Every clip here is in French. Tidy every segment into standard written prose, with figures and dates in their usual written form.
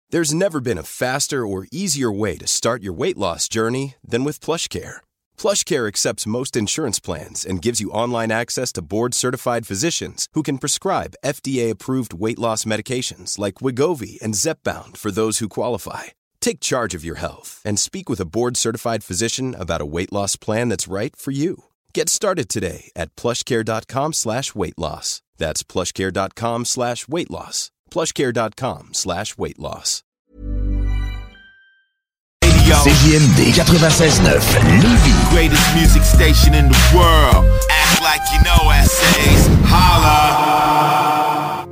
There's never been a faster or easier way to start your weight loss journey than with PlushCare. PlushCare accepts most insurance plans and gives you online access to board-certified physicians who can prescribe FDA-approved weight loss medications like Wegovy and Zepbound for those who qualify. Take charge of your health and speak with a board-certified physician about a weight loss plan that's right for you. Get started today at plushcare.com/weight-loss. That's plushcare.com/weight-loss. plushcare.com/weight-loss. CJMD 96.9 Lévis. Greatest music station in the world. Act like you know essays. Holla.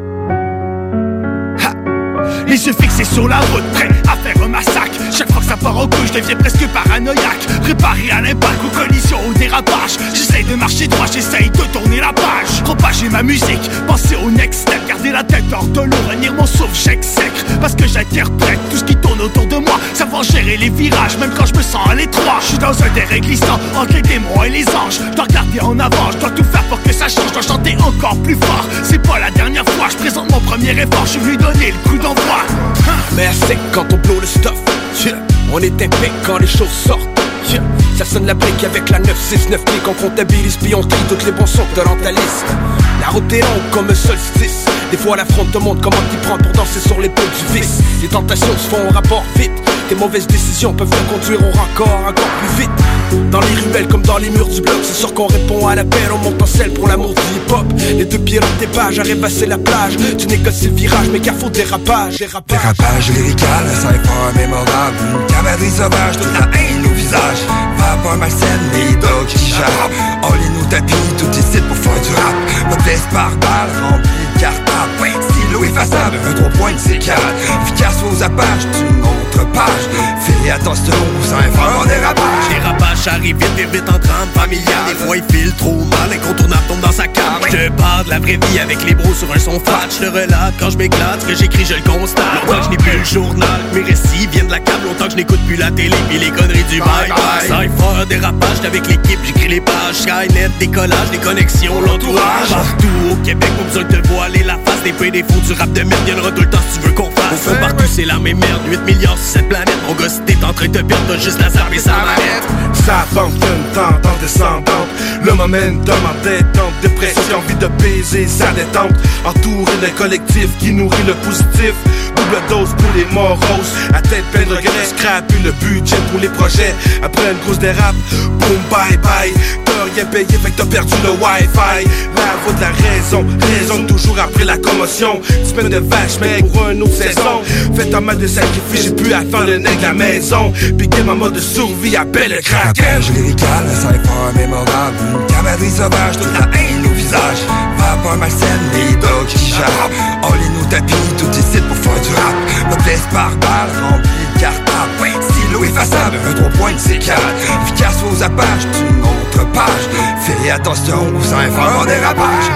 Les yeux fixés sur la route, prêt à faire un massacre. Chaque fois que ça part en couille, je deviens presque paranoïaque. Préparé à l'impact, aux collisions, au dérapage. J'essaye de marcher droit, j'essaye de tourner la page. Propager ma musique, penser au next step. Garder la tête hors de l'eau, renier mon souffle, j'exècre. Parce que j'interprète tout ce qui tourne autour de moi. Savoir gérer les virages, même quand je me sens à l'étroit. Je suis dans un terrain glissant, entre les démons et les anges. Je dois regarder en avant, je dois tout faire pour que ça change. Je dois chanter encore plus fort, c'est pas la dernière fois. Je présente mon premier effort, je suis venu donner le coup d'envoi. Mais c'est quand on blow le stuff, yeah. On est impec quand les choses sortent, yeah. Ça sonne la brique avec la 969 clics. On comptabilise puis on trie toutes les bons sons de dans ta liste. La route est longue comme un solstice. Des fois la fronte te montre comment t'y prends pour danser sur les poules du vice. Les tentations se font au rapport vite. Tes mauvaises décisions peuvent te conduire au rencor encore plus vite. Dans les ruelles comme dans les murs du bloc, c'est sûr qu'on répond à l'appel. On monte en selle pour l'amour du hip-hop. Les deux pieds dans tes pages, arrive à la plage. Tu négocies le virage, mais carrefour dérapage. Dérapage lyrical, ça est pas mémorable. Une cavalerie sauvage, toute la haine au visage. Vapeur malsaine, les dogs qui jappent. All in nous tapis, tout ici pour faire du rap. Modeste par balle, rempli de cartable. Stylo effaçable, un 3 points de C4. Efficace aux apaches, d'une autre page. Fais attention, sans faire un dérapage. Dérapage arrive vite en trame familiale. Des fois il file trop mal, incontournable tombe dans sa cave. Je te parle de la vraie vie avec les bros sur un son fat. Je te relate quand je m'éclate, ce que j'écris je le constate. Longtemps que je n'ai plus le journal, mes récits viennent de la câble. Longtemps que je n'écoute plus la télé pis les conneries du bye-bye. Cypher, dérapage, avec l'équipe, j'écris les pages. Skynet, décollage, des connexions, l'entourage. Partout au Québec, pas besoin de te voiler la face. Des peu des faux du rap de merde, viendra tout le temps si tu veux qu'on fasse. Au fond partout c'est la même merde, 8 milliards sur cette planète. Mon gars si t'es en train de te perdre, t'as juste la zarbe et sa manette. Ça fonctionne tant en descendante. Le momentum en détente, dépression, envie de baiser sa détente. Entouré d'un collectif qui nourrit le positif. Double dose pour les moroses, à tête pleine de regrets. Scrap le budget pour les projets. Après une grosse dérape, boom bye bye. T'as rien payé, fait que t'as perdu le wifi. La voix de la raison, raison toujours après la commotion. Semaine de vache, mec, pour une autre saison. Faites un mal de sacrifice, j'ai pu attendre le nez de la maison. Big game en mode de survie, appelle le kraken. Dérapage lyrical, ça est pas mémorable. Une cavalerie sauvage, toute la haine au visage. Vapeur malsaine, les dogs qui jappent. All in nous tapis, tout ici pour faire du rap. Modeste par balle, rempli de cartable. Stylo effaçable, un 3 points de C4. Efficace aux apaches, d'une autre page. Fais attention, sans faire un dérapage.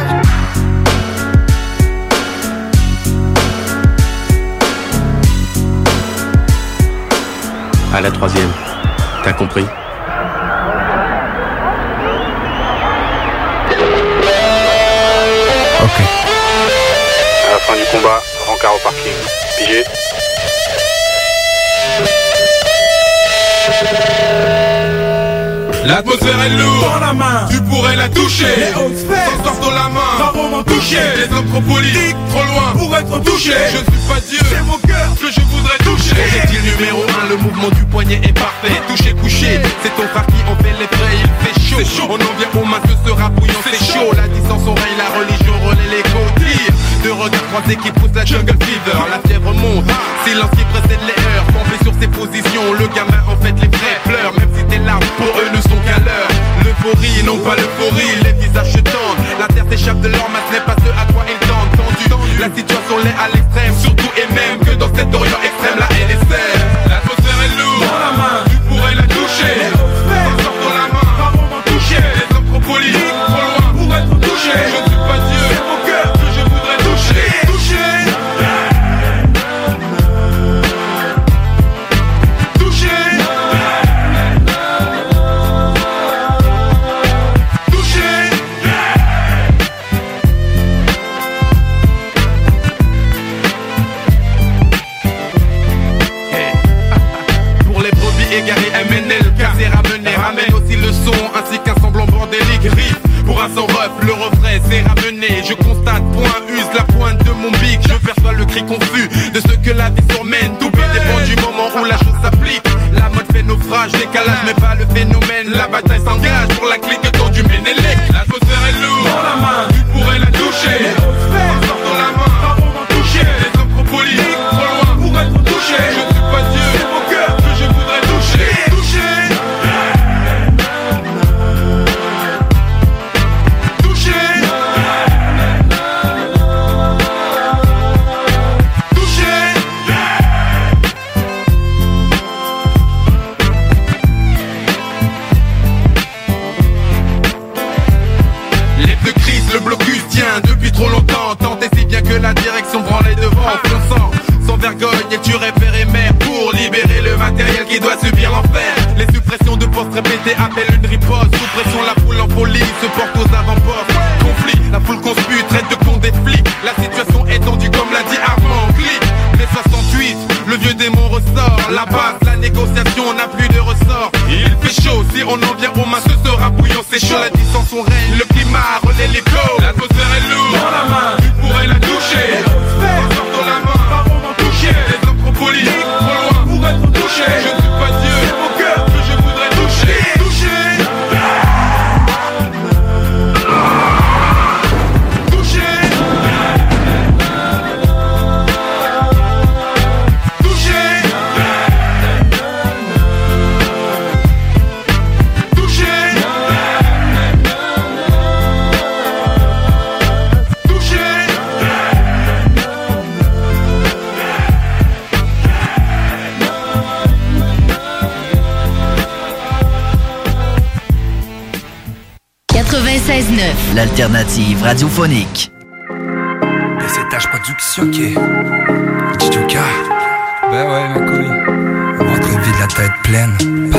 À la 3e, t'as compris? Ok. À la fin du combat, rencard au parking. Pigé. L'atmosphère est lourde, dans la main, tu pourrais la toucher. Les hautes sphères, sort dans la main, pas vraiment touché. Les hommes trop politiques, trop loin pour être touché. Je ne suis pas Dieu, c'est mon cœur que je voudrais toucher. Projectile numéro 1, le mouvement du poignet est parfait. Touché, couché, c'est ton frère qui en fait les frais. Il fait chaud, on en vient aux mains que sera bouillant. C'est chaud, la distance oreille, la religion relaie les côtés. Deux regards croisés qui poussent la jungle fever. La fièvre monte, silence qui précède les heures. Campé sur ses positions, le gamin en fait les vrais pleure. Même si tes larmes pour eux ne sont qu'à l'heure. L'euphorie, non pas l'euphorie, les visages se tendent. La terre s'échappe de leur masse, n'est pas ce à quoi ils tendent. Tendu, la situation l'est à l'extrême. Surtout et même que dans cet orient extrême, la haine est saine. L'atmosphère est lourde, dans la main, tu pourrais la toucher. Sort dans la main, pas vraiment touché. Les hommes trop politiques, trop loin pour être touchés. Je ne suis pas Dieu, c'est mon cœur que je voudrais toucher. égaré, MNL, casé, ramené. Ramène aussi le son ainsi qu'un semblant bordélique. Riff pour un son ref, le refrain c'est ramené. Je constate, point, use la pointe de mon bic. Je perçois le cri confus de ce que la vie surmène. Tout dépend du moment où la chose s'applique. La mode fait naufrage, décalage mais pas le phénomène. La bataille s'engage pour la clique autour du Ménélec. L'atmosphère est lourde, dans la main, tu pourrais la toucher. Sors dans la main, pas pour m'en toucher. Les hommes trop politiques, trop loin pour être touchés. Je suis pas Dieu, c'est mon cœur que je voudrais toucher. Depuis trop longtemps, tant et si bien que la direction prend les devants, fonçant sans vergogne et tu référais mère pour libérer le matériel qui doit subir l'enfer. Les suppressions de postes répétées appellent une riposte. Sous pression, la foule en folie se porte aux avant-postes. Conflit, la foule conspue, traite de con des flics. La situation est tendue comme l'a dit Armand. Clic, mai 68, le vieux démon ressort. La base, la négociation n'a plus de ressort. Il fait chaud, si on en vient aux mains, ce sera bouillant, c'est chaud. La distance on règne, le climat relaie l'écho. L'atmosphère est lourde, dans la main, tu pourrais la toucher. Sors dans la main, pas pour m'en toucher. Les hommes trop politiques, trop loin pour être touchés. Je ne suis pas Dieu, c'est mon cœur que je voudrais toucher. L'alternative radiophonique. BCTH Production, ok. Chichuka. Ben ouais, ma couille. Votre vie de la tête pleine.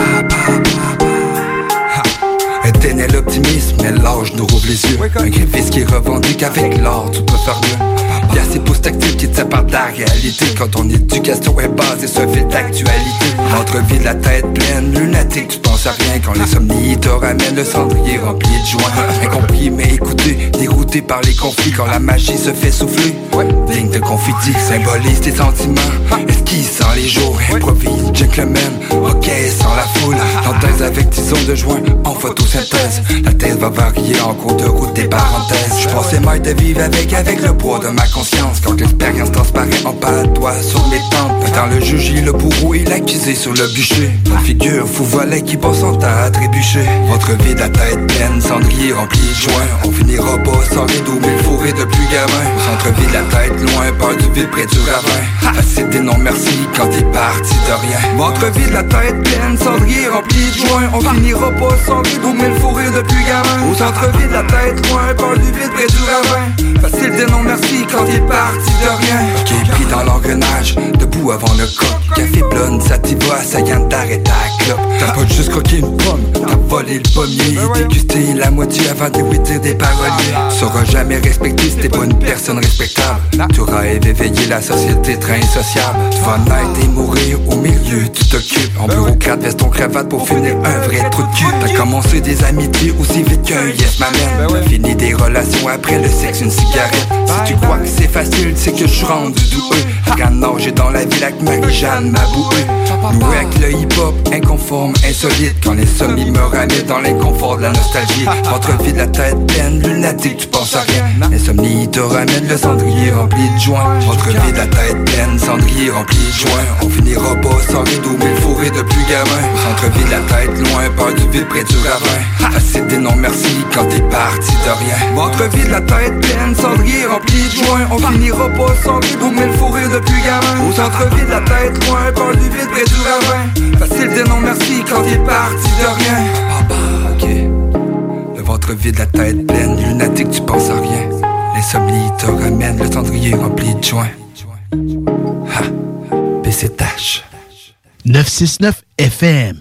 Éternel optimisme, mais l'âge nous rouvre les yeux. Un gréviste qui revendique avec l'art, tout peut faire mieux. Y'a ces postes actifs qui te séparent de la réalité. Quand ton éducation est basée sur un fil d'actualité. Ventre vide, la tête pleine, lunatique, tu penses à rien. Quand les somnies te ramènent le cendrier rempli de joints. Incompris mais écouté, dérouté par les conflits. Quand la magie se fait souffler, digne de confetti. Symbolise tes sentiments, esquisse sans les jours. Improvise, gentleman, ok sans la foule. Synthèse avec 10 ondes de joint en photosynthèse. La tête va varier en cours de route des parenthèses. Je pensais mal de vivre avec le poids de ma conscience. Quand l'expérience transparaît en pas de doigt sur mes tempes. Dans le juge, le bourreau et l'accusé sur le bûcher. Une figure fou volet qui passe son temps à trébucher. Votre vie de la tête pleine, cendrier rempli de joints. On finira pas sans rideau, mais fourré depuis gamin. Centre-ville de la tête loin, peur du vide près du ravin. Facile des non merci quand t'es parti de rien. Votre vie de la tête pleine, cendrier rempli de joints. On finira pas sans rideau, mais fourré depuis gamin. Au centre-ville de la tête loin, peur du vide près du ravin. Facile des non merci quand t'es parti de rien. Qui est pris dans l'engrenage, debout avant le coq. Café blonde, sativa, assaillant d'arrêter à clope. T'as pas juste croqué une pomme, t'as volé le pommier. Dégusté la moitié avant d'éviter des paroliers. Sauras jamais respecter si t'es pas une personne respectable. Tu auras éveillé la société très insociable. Tu vas naître et mourir au milieu, tu t'occupes. En bureaucrate, veston cravate pour finir un vrai trou de cul. T'as commencé des amitiés aussi vite qu'un yes m'amène. T'as fini des relations après le sexe, une cigarette. Si tu crois que c'est facile, c'est que je rendu doueux. Regarde nager dans la ville avec Marie-Jeanne, ma bouée. Nous avec le hip-hop, inconforme, insolite. Quand les sommiers me ramènent dans l'inconfort de la nostalgie. Votre vie de la tête pleine, lunatique, tu penses à rien. L'insomnie te ramène le cendrier rempli de joints. Votre vie de la tête pleine, cendrier rempli de joints. On finira pas sans rideau, mais fourré depuis gamin. Centre-ville de la tête loin, peur du vide près du ravin. Facile des non merci quand t'es parti de rien. Votre vie de la tête pleine, cendrier rempli de joints. On finira pas sans rideau, mais fourré depuis gamin. Au centre-ville de la tête loin, peur du vide près du ravin. Facile des non merci quand t'es parti de rien. Ok. De votre vie de la tête pleine, lunatique, tu penses à rien. L'insomnie te ramène le cendrier rempli de joints. Ha, BCTH 969 FM.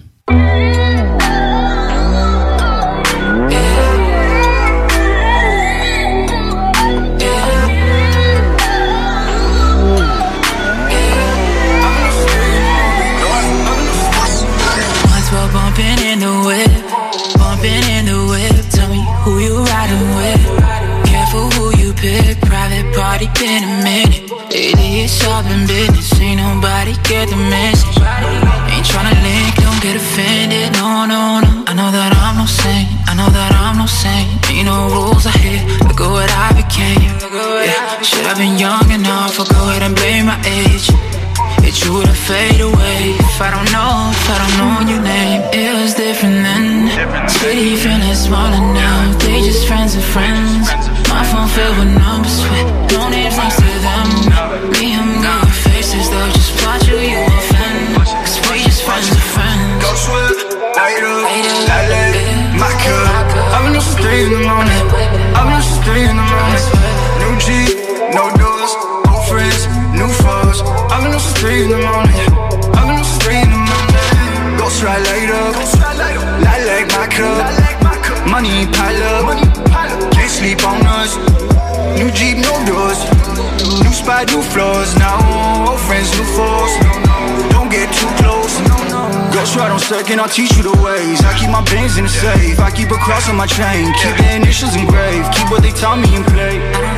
ain't nobody get the message. Ain't tryna link, don't get offended, no, no, no. I know that I'm no saint, I know that I'm no saint. Ain't no rules I hit, look at what I became. Yeah, should have been young enough, I'll go ahead and blame my age. It you would've fade away if I don't know your name. It was different then. City feeling smaller now. They just friends of friends. My phone filled with numbers with no names next to them. Me, I'm got faces though. Just watch who you offend. Cause we just friends of friends. Go swift, light up, light my cup. I've been up since 3 in the morning. I've been up since 3 in the morning. New G, no doors, old friends, new foes. I've been up since 3 in the morning. I've been up since 3 in the morning. Ghost ride light up, light like my cup. Money pile up, can't sleep on us. New Jeep, no doors. New spot, new floors. Now old friends, new foes. Don't get too close. Ghost ride on second, I'll teach you the ways. I keep my bands in the safe. I keep a cross on my chain. Keep the initials engraved. Keep what they taught me and play.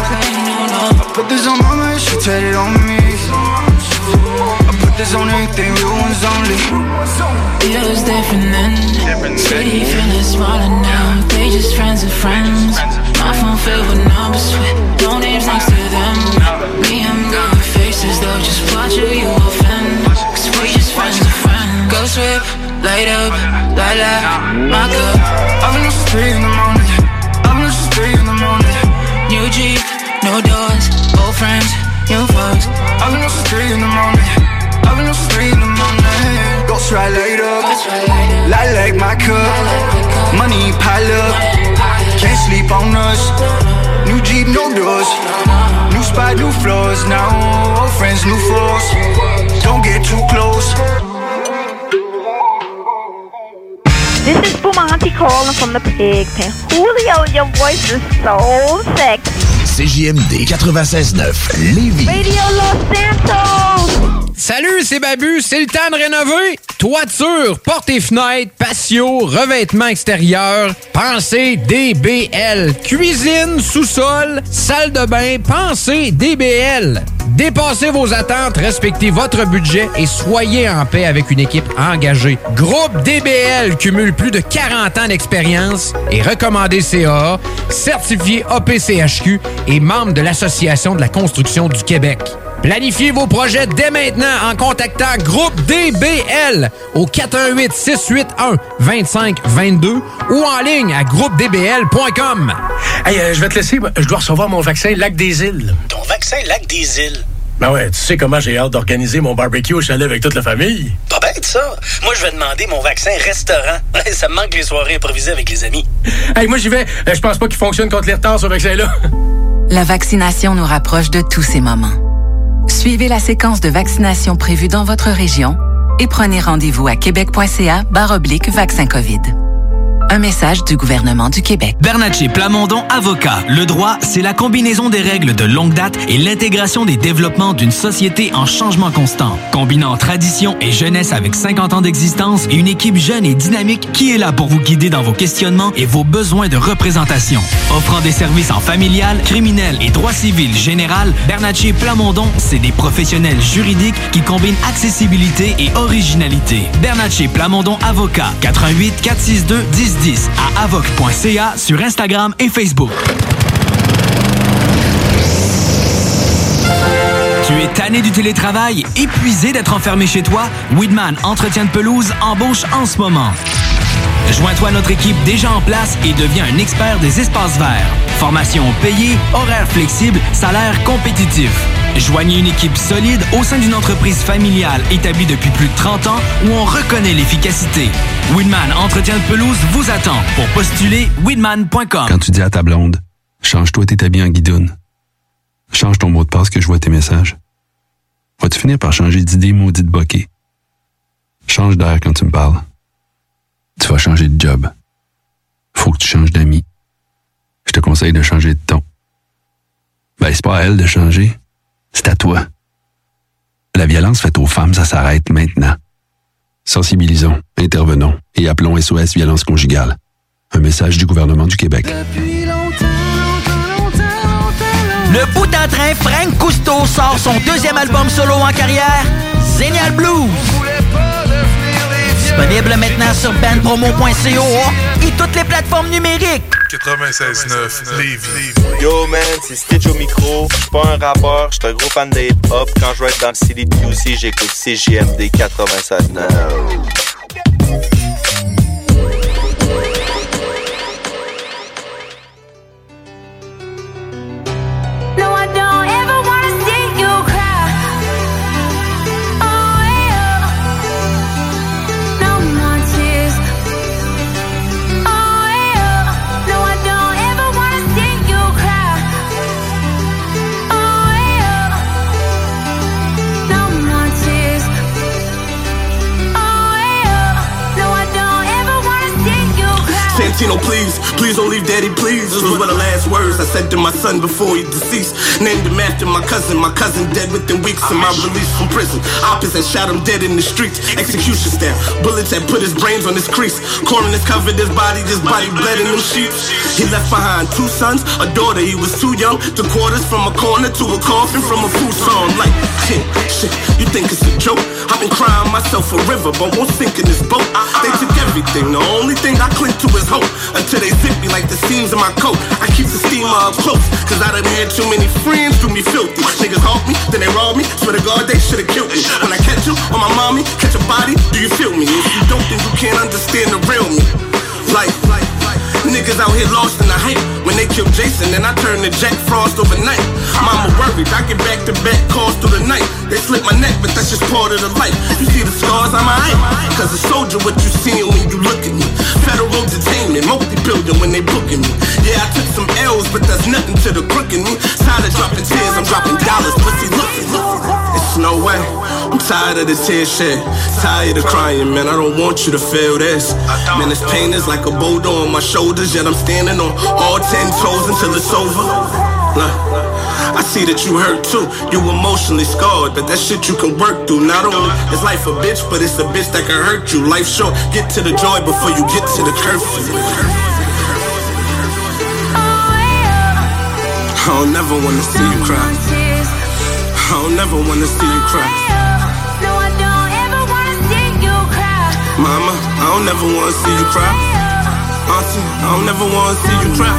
I put this on mama, she tatted on me. I put this on everything, real ones only. It was different then. City feeling smaller now. They just friends of friends. My phone filled with numbers with no names next to them. Me, I'm got faces though. Just watch who you offend. Cause we just friends of friends. Go swift, light up, light my cup. I've been up since 3 in the morning. I've been up since 3 in the morning. New Jeep, no doors, old friends, new folks. I've been up since 3 in the morning. I've been up since 3 in the morning. Ghost ride light up, light like my cup. Money pile up, can't sleep on us. New Jeep, no doors. New spot, new floors. Now old friends, new foes. Don't get too close. This is Bumanti calling from the pig pen. Julio, your voice is so sexy. CJMD 96.9 Lévis. Radio Los Santos. Salut, c'est Babu, c'est le temps de rénover. Toiture, portes et fenêtres, patio, revêtement extérieur, pensez DBL. Cuisine, sous-sol, salle de bain, pensez DBL. Dépassez vos attentes, respectez votre budget et soyez en paix avec une équipe engagée. Groupe DBL cumule plus de 40 ans d'expérience et recommandé CAA, certifié APCHQ et membre de l'Association de la construction du Québec. Planifiez vos projets dès maintenant en contactant Groupe DBL au 418-681-2522 ou en ligne à groupedbl.com. Hey, je vais te laisser. Je dois recevoir mon vaccin Lac des Îles. Ton vaccin Lac des Îles? Ben ouais, tu sais comment j'ai hâte d'organiser mon barbecue au chalet avec toute la famille. Pas bête, ça. Moi, je vais demander mon vaccin restaurant. Ça me manque les soirées improvisées avec les amis. Hey, moi, j'y vais. Je pense pas qu'il fonctionne contre les retards, ce vaccin-là. La vaccination nous rapproche de tous ces moments. Suivez la séquence de vaccination prévue dans votre région et prenez rendez-vous à québec.ca/vaccin COVID. Un message du gouvernement du Québec. Bernatchez Plamondon Avocat. Le droit, c'est la combinaison des règles de longue date et l'intégration des développements d'une société en changement constant. Combinant tradition et jeunesse avec 50 ans d'existence et une équipe jeune et dynamique qui est là pour vous guider dans vos questionnements et vos besoins de représentation. Offrant des services en familial, criminel et droit civil général, Bernatchez Plamondon, c'est des professionnels juridiques qui combinent accessibilité et originalité. Bernatchez Plamondon Avocat. 88 462 1010 à avoc.ca sur Instagram et Facebook. Tu es tanné du télétravail, épuisé d'être enfermé chez toi? Weedman Entretien de pelouse embauche en ce moment. Joins-toi à notre équipe déjà en place et deviens un expert des espaces verts. Formation payée, horaires flexibles, salaire compétitif. Joignez une équipe solide au sein d'une entreprise familiale établie depuis plus de 30 ans où on reconnaît l'efficacité. Weedman Entretien de pelouse vous attend. Pour postuler, weedman.com. Quand tu dis à ta blonde, change-toi tes habits en guidoune. Change ton mot de passe que je vois tes messages. Vas-tu finir par changer d'idée maudite bokeh? Change d'air quand tu me parles. Tu vas changer de job. Faut que tu changes d'amis. Je te conseille de changer de ton. Ben, c'est pas à elle de changer. C'est à toi. La violence faite aux femmes, ça s'arrête maintenant. Sensibilisons, intervenons et appelons SOS Violence Conjugale. Un message du gouvernement du Québec. Le bout en train, Frank Cousteau sort son deuxième album solo en carrière, Génial Blues. Disponible maintenant sur bandpromo.ca et toutes les plateformes numériques. 96.9 Lévis. Yo man, c'est Stitch au micro. J'suis pas un rappeur, j'suis un gros fan de hip-hop. Quand je vais être dans le CDQC, j'écoute CJMD 96.9. Santino, please don't leave daddy, please. Those were the last words I said to my son before he deceased. Named him after my cousin dead within weeks of my release from prison. Oppas that shot him dead in the streets, execution style. Bullets that put his brains on his crease. Coroner's covered his body bled in them sheets. He left behind 2 sons, a daughter, he was too young to quarters from a corner to a coffin from a food song. Like, shit, you think it's a joke? I've been crying myself a river, but won't sink in this boat. They took everything, the only thing I cling to is hope. Until they zip me like the seams of my coat. I keep the steamer up close, cause I done had too many friends do me filthy. Niggas haunt me, then they rob me. Swear to God, they should've killed me. When I catch you on my mommy, catch a body, do you feel me? If you don't, then you can't understand the real me. Like niggas out here lost in the hype. When they killed Jason, then I turned to Jack Frost overnight. Mama worried, I get back-to-back calls through the night. They slit my neck, but that's just part of the life. You see the scars on my eye? Cause a soldier, what you seeing when you look at me. Federal entertainment, multi-billion when they booking me. Yeah, I took some L's, but that's nothing to the crook in me. Tired of dropping tears, I'm dropping dollars. Pussy, look. It's no way. I'm tired of the tear shed. Tired of crying, man, I don't want you to feel this. Man, this pain is like a boulder on my shoulders, yet I'm standing on all 10 toes until it's over. I see that you hurt too. You emotionally scarred, but that shit you can work through. Not only is life a bitch, but it's a bitch that can hurt you. Life short, get to the joy before you get to the curfew. I don't never wanna see you cry. I don't never wanna see you cry. Mama, I don't never wanna see you cry. Auntie, I don't never wanna see you cry.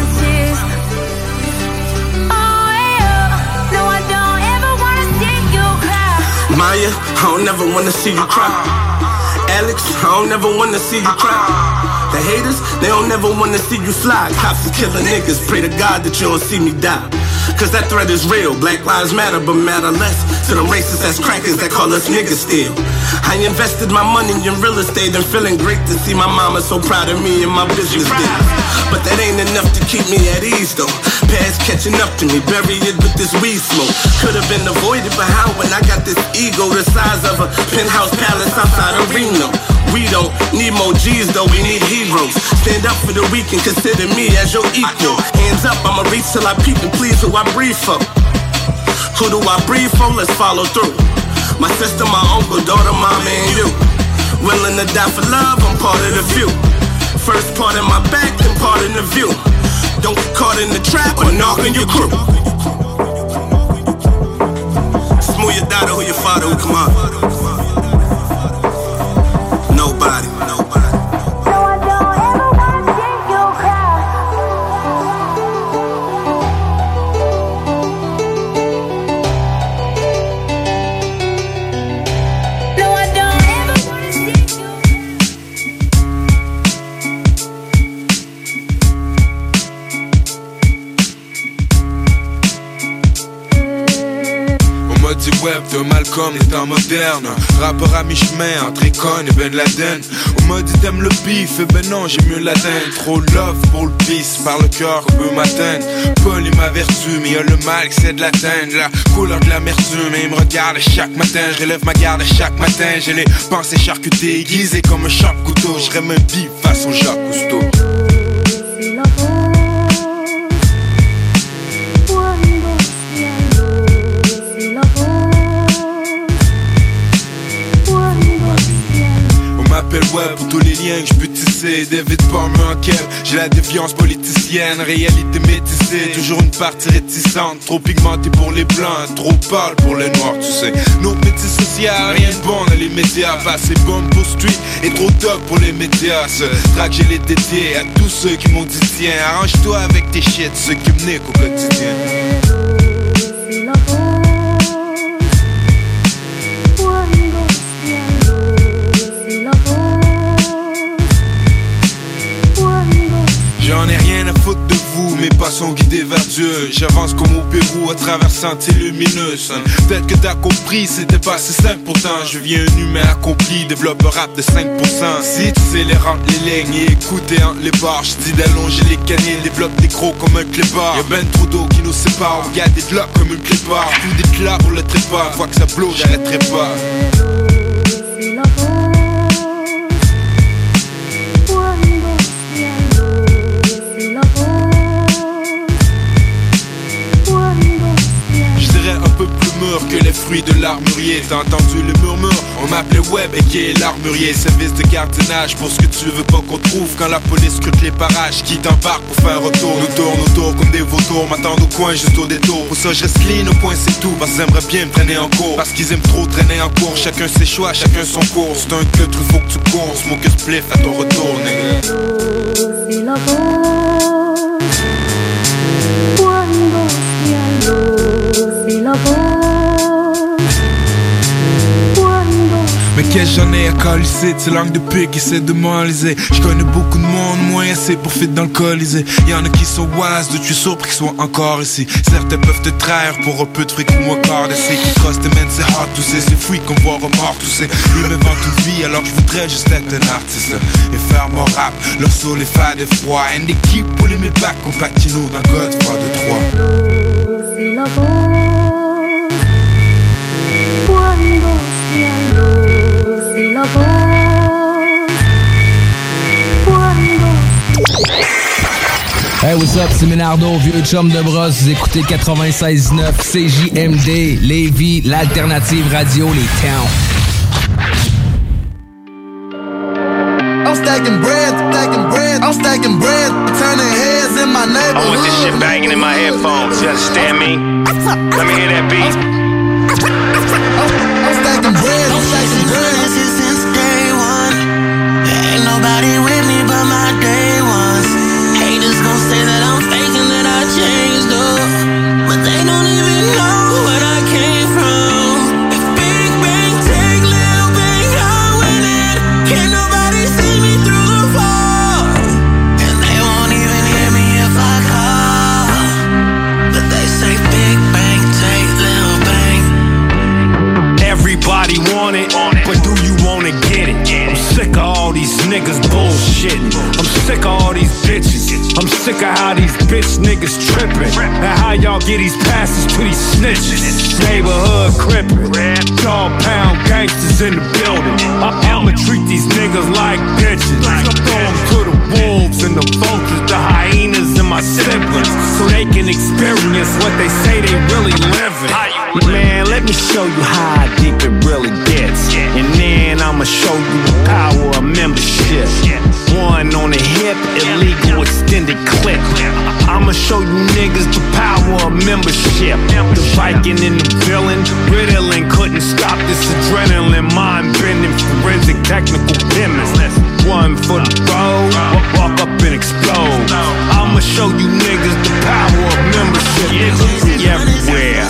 Maya, I don't never wanna see you cry. Alex, I don't never wanna see you cry. The haters, they don't never wanna see you fly. Cops is killing niggas, pray to God that you don't see me die. Cause that threat is real, Black Lives Matter, but matter less to them racist ass crackers that call us niggas still. I invested my money in real estate and feeling great to see my mama so proud of me and my business deals. But that ain't enough to keep me at ease though. Past catching up to me, bury it with this weed smoke. Could've been avoided, but how when I got this ego the size of a penthouse palace outside of Reno? We don't need more G's though, we need heroes. Stand up for the weak and consider me as your equal. Hands up, I'ma reach till I peep and please who I breathe for. Who do I breathe for? Let's follow through. My sister, my uncle, daughter, mama, and you. Willing to die for love, I'm part of the few. First part in my back, then part in the view. Don't get caught in the trap or knock on your crew. Smooth your daughter, who your father, who come on. Nobody. Web de Malcolm, les temps modernes. Rappeur à mi-chemin entre Econ et Ben Laden. On m'a dit t'aimes le bif, et ben non j'ai mieux l'atteindre. Trop love pour le peace, par le cœur qu'on peut m'atteindre. Paul est ma vertu, mais y'a le mal que c'est de l'atteindre. La couleur de l'amertume, et il me regarde chaque matin. Je relève ma garde chaque matin. J'ai les pensées charcutées, aiguisées comme un sharp-couteau. J'aurais me bif façon Jacques Cousteau. m'appelle Web pour tous les liens que je peux tisser. David Palmer en Kev, j'ai la défiance politicienne, réalité métissée, toujours une partie réticente, trop pigmentée pour les blancs, trop pâle pour les noirs, tu sais. Notre métier social, rien de bon dans les médias, pas assez bon pour street et trop top pour les médias. Ce track j'ai les dédiés à tous ceux qui m'ont dit tiens, arrange-toi avec tes shit, ceux qui me niquent au quotidien. J'en ai rien à foutre de vous, mes pas sont guidés vers Dieu. J'avance comme au Pérou à travers sentiers lumineux. Peut-être que t'as compris, c'était pas si simple pourtant. Je viens un humain accompli, développe un rap de 5%. Si tu sais les rendre les lignes et écouter entre les barres, j'dis d'allonger les canines, développe des crocs comme un clébard. Y'a ben trop d'eau qui nous sépare, on regarde des blocs comme une clépard. Tout des clats pour le trépas, fois que ça blow, j'arrêterai pas. Que les fruits de l'armurier. T'as entendu le murmure? On m'appelait Web et qui est l'armurier. Service de gardiennage pour ce que tu veux pas qu'on trouve. Quand la police scrute les parages, qui t'embarque pour faire un retour? Nous tourne autour comme des vautours, m'attendent au coin juste au détour. Pour ça je reste clean au point c'est tout. Parce qu'ils aimeraient bien me traîner en cours, parce qu'ils aiment trop traîner en cours. Chacun ses choix, chacun son cours. C'est un club, il faut que tu cours. Smoke a spliff à ton retour, nigga. Mais qu'est-ce j'en ai à calisser, ces langues de pique qui essaient de m'enliser. J'connais beaucoup de monde, moins assez pour fit dans le colisée. Y'en a qui sont wise, de tuer surpris qu'ils soient encore ici. Certains peuvent te trahir pour un peu de fric ou un quart d'essai. Qui trust tes men, c'est hard, tout c'est free qu'on voit remords, tout c'est. Lui m'invente une vie alors je voudrais juste être un artiste et faire mon rap, leur soul est fade et froid. And they keep pulling me back, on patine dans Godfather 3. C'est la Hey, what's up, c'est Ménardo, vieux chum de brosse. Vous écoutez 96.9 CJMD, Lévis, l'alternative radio, les towns. I'm stacking bread, I'm stacking bread, turning heads in my neighborhood. I want this shit banging in my headphones, you understand me? Let me hear that beat. I'm stacking bread, I'm stacking bread. Since day one, ain't nobody with me but my day ones. Haters gon' say that I'm faking, that I changed up, but they don't even know where I came from. If Big Bang take Lil Bang, I win it. Can't nobody see me through the fall, and they won't even hear me if I call. But they say Big Bang take Lil Bang. Everybody want it, but do you wanna get it? I'm sick of all these niggas bullshitting. I'm sick of all these bitches. I'm sick of how these bitch niggas trippin', and how y'all get these passes to these snitches. Neighborhood crippin', dog pound gangsters in the building. I'ma treat these niggas like bitches. Throw them to the wolves and the vultures, the hyenas and my siblings, so they can experience what they say they really livin'. Man, let me show you how deep it really gets, and then I'ma show you the power of membership. One on the hip, illegal extended clip. I'ma show you niggas the power of membership. The Viking and the villain, Ritalin couldn't stop this adrenaline. Mind-bending, forensic, technical chemist. One for the road, walk up and explode. I'ma show you niggas the power of membership. Niggas everywhere.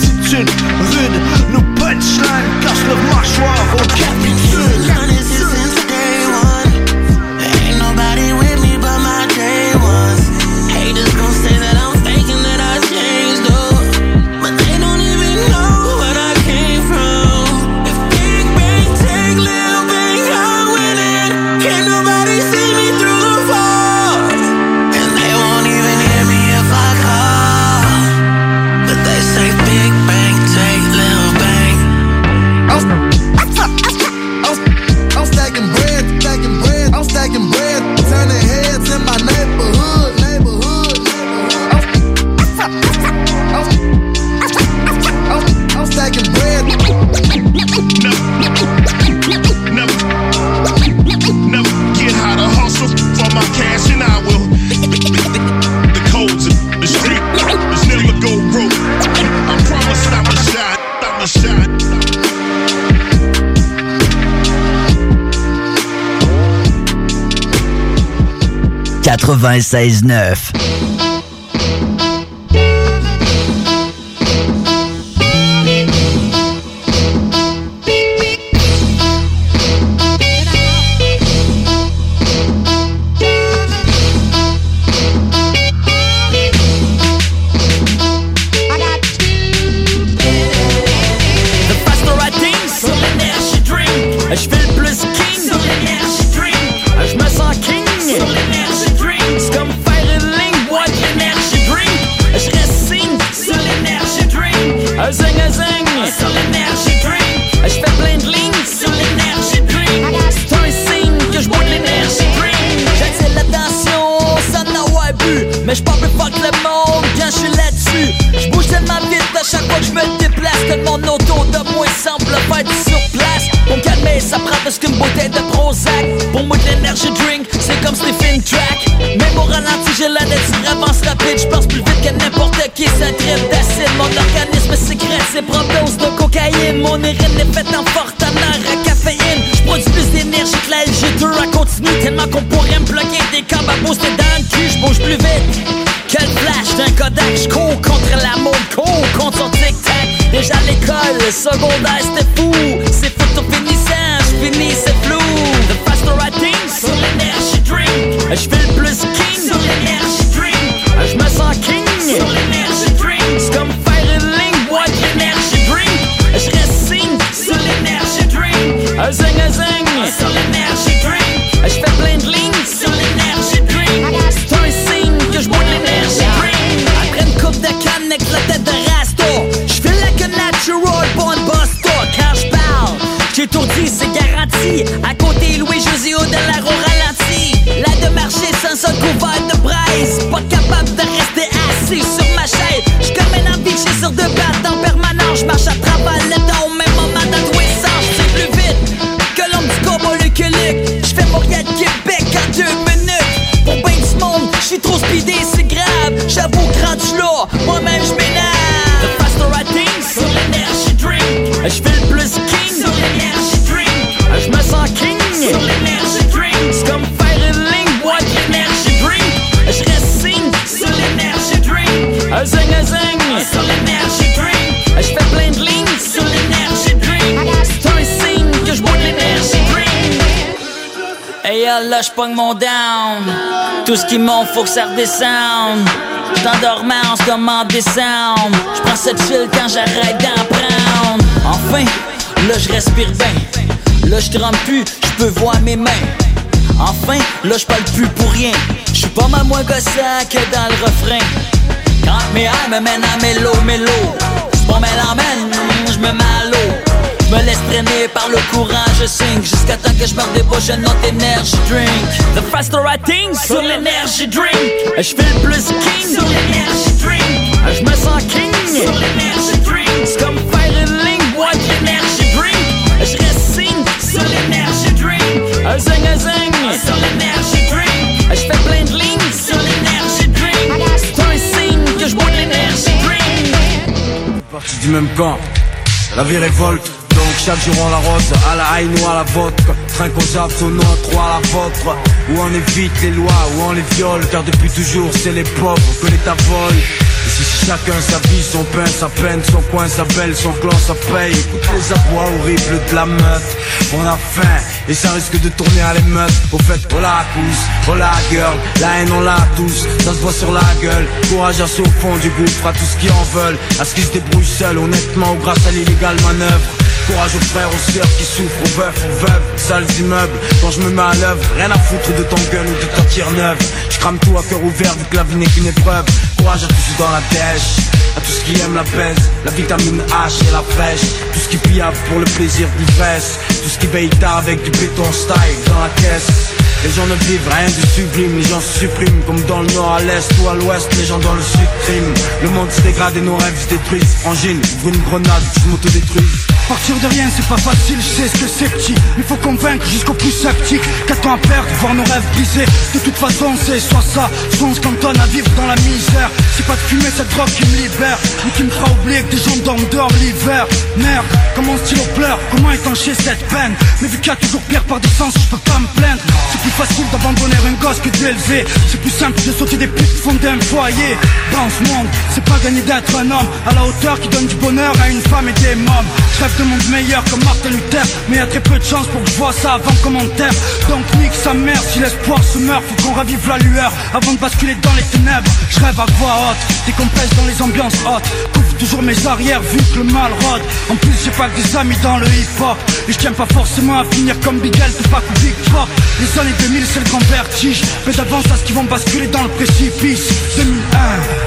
attitude rude. Nos punchlines cassent leur mâchoire au capitule. Ain't nobody with me but my day ones. Haters gon' say that I'm faking, that I changed up, but they don't even know where I came from. If Big Bang take Lil Bang, I'm winning. Can't nobody see me through the fall, and they won't even hear me if I call. But they say Big Bang take Lil Bang. I'm stacking bread, I'm stacking bread, turning heads in my neighborhood. I'm stacking bread. Never get how to hustle for my cash, and I will. The codes of the street is never go broke. I promise I'm a shot, I'm a shot. 96.9. Mais j'pars plus fuck le monde quand j'suis là-dessus. J'bouge tellement vite à chaque fois que j'me déplace que mon auto de moi semble faire du surplace. Pour me calmer, ça prend plus qu'une bouteille de Prozac. Pour moi de l'énergie drink, c'est comme Stephen Track. Même au ralenti, j'ai la nature avance rapide. J'pense plus vite que n'importe qui, ça tripe d'acide. Mon organisme sécrète ses propres doses de cocaïne. Mon urine est faite en forte teneur à caféine. J'produis plus d'énergie que la LG2 à continu. Tellement qu'on pourrait me bloquer des câbles à booster dans le cul. J'bouge plus vite que le flash d'un Kodak. J'cours contre la mode, cours contre son tic-tac. Déjà à l'école, le secondaire c'était fou. C'est photo finissant, j'finis c'est flou. The faster I think, sur l'énergie drink. J'fais le plus king, sur l'énergie drink. J'me sens king, sur l'énergie drink. C'est comme faire une ligne, boire de l'énergie drink. J'reste signe, sur l'énergie drink. Zing a zing, sur l'énergie drink. J'fais plein de lignes, sur l'énergie drink. C'est un signe que j'bois de l'énergie drink. Après une coupe de canne avec la tête de Rasta, j'fais like a natural born buster. Quand j'parle, j'étourdis, c'est garanti. À côté Louis-José de la au ralenti. Là de marcher sans un couvert de braise. Pas capable de rester assis sur ma chaise. J'comme un ambiché sur deux pattes en permanence. J'marche à travers le temps au même moment dans tous les sens. C'est plus vite que l'homme du Coboluculuc. J'fais Montréal-Québec en 2 minutes. Pour ben du monde, j'suis trop speedé, c'est grave. J'avoue que rendu là, moi-même j'm'énerve. The faster I think, sur l'énergie drink. J'fais le plus king, sur l'énergie drink. J'me sens king, sur l'énergie drink. C'est comme faire une ligne, boire de l'énergie drink. J'reste signe, sur l'énergie drink. Zing a zing, sur l'énergie drink. J'fais plein de lignes, sur l'énergie drink. C'est un signe que j'bois de l'énergie drink. Hey là j'pogne mon down. Tout ce qui monte faut que ça redescende. J't'endormais en ce moment décembre. J'prends cette chill quand j'arrête d'en prendre. Enfin, là j'respire bien. Là j'trempe plus, j'peux voir mes mains. Enfin, là j'parle plus pour rien. J'suis pas mal moins gossant que dans le refrain. Quand mes airs me mènent à mélo. C'est pas m'emmène, j'me mets à l'eau. J'me laisse traîner par le courant, je sing. Jusqu'à temps que j'me redébauche un autre energy drink. The faster I think, sur l'énergie drink. J'fais le plus king, sur l'énergie drink. J'me sens king, sur l'énergie drink. C'est comme faire une ligne, boire de l'énergie drink. J'reste signe, sur l'énergie drink. Zing a zing, sur l'énergie drink. J'fais plein de lignes, sur l'énergie drink. C'est un signe que j'bois de l'énergie drink. Parti du même camp, la vie révolte. Donc chaque jour on la rose, à la haine ou à la vodka. Train qu'on zappe au nôtre ou à la vôtre. Où on évite les lois, où on les viole. Car depuis toujours c'est les pauvres que l'État vole. Et Ici chacun sa vie, son pain, sa peine, son coin, sa belle, son clan, sa paye. Écoute les abois horribles de la meute. On a faim et ça risque de tourner à l'émeute. Au fait, oh la cousse, oh la girl, la haine on l'a tous, ça se voit sur la gueule. Courage à ceux au fond du gouffre, à tous ce qui en veulent, à ce qui se débrouillent seuls, honnêtement ou grâce à l'illégale manœuvre. Courage aux frères, aux sœurs qui souffrent, aux veufs, aux veuves, sales immeubles. Quand je me mets à l'œuvre, rien à foutre de ton gun ou de ta tire neuve. Je crame tout à cœur ouvert vu que la vie n'est qu'une épreuve. Courage à tous ceux dans la dèche, à tous qui aiment la baise, la vitamine H et la fraîche. Tout ce qui pillave pour le plaisir d'ivresse, tout ce qui veille tard avec du béton style dans la caisse. Les gens ne vivent rien de sublime, les gens se suppriment comme dans le nord à l'est ou à l'ouest, les gens dans le sud criment. Le monde se dégrade et nos rêves se détruisent. Frangine, ouvre une grenade, je m'autodétruise. Partir de rien c'est pas facile, je sais ce que c'est petit. Il faut convaincre jusqu'au plus sceptique. Qu'a-t-on à perdre, voir nos rêves brisés. De toute façon c'est soit ça, soit on se cantonne à vivre dans la misère. C'est pas de fumer cette drogue qui me libère, mais qui me fera oublier que des gens dorment dehors l'hiver. Merde, comment mon stylo pleure, comment étancher cette peine. Mais vu qu'il y a toujours pire par des sens, je peux pas me plaindre. C'est plus facile d'abandonner un gosse que d'élever. C'est plus simple de sauter des putes, fonder un foyer. Dans ce monde, c'est pas gagner d'être un homme à la hauteur qui donne du bonheur à une femme et des mômes. Je rêve de monde meilleur comme Martin Luther, mais y a très peu de chance pour que je vois ça avant commentaire. Donc nique sa mère, si l'espoir se meurt, faut qu'on ravive la lueur avant de basculer dans les ténèbres. Je rêve à voix haute, décompresse dans les ambiances hautes. Couvre toujours mes arrières vu que le mal rôde. En plus j'ai pas que des amis dans le hip-hop, et je tiens pas forcément à finir comme Bigel, Tupac ou Big Pop. Les années 2000 c'est le grand vertige, mais d'avance à ce qu'ils vont basculer dans le précipice. 2001,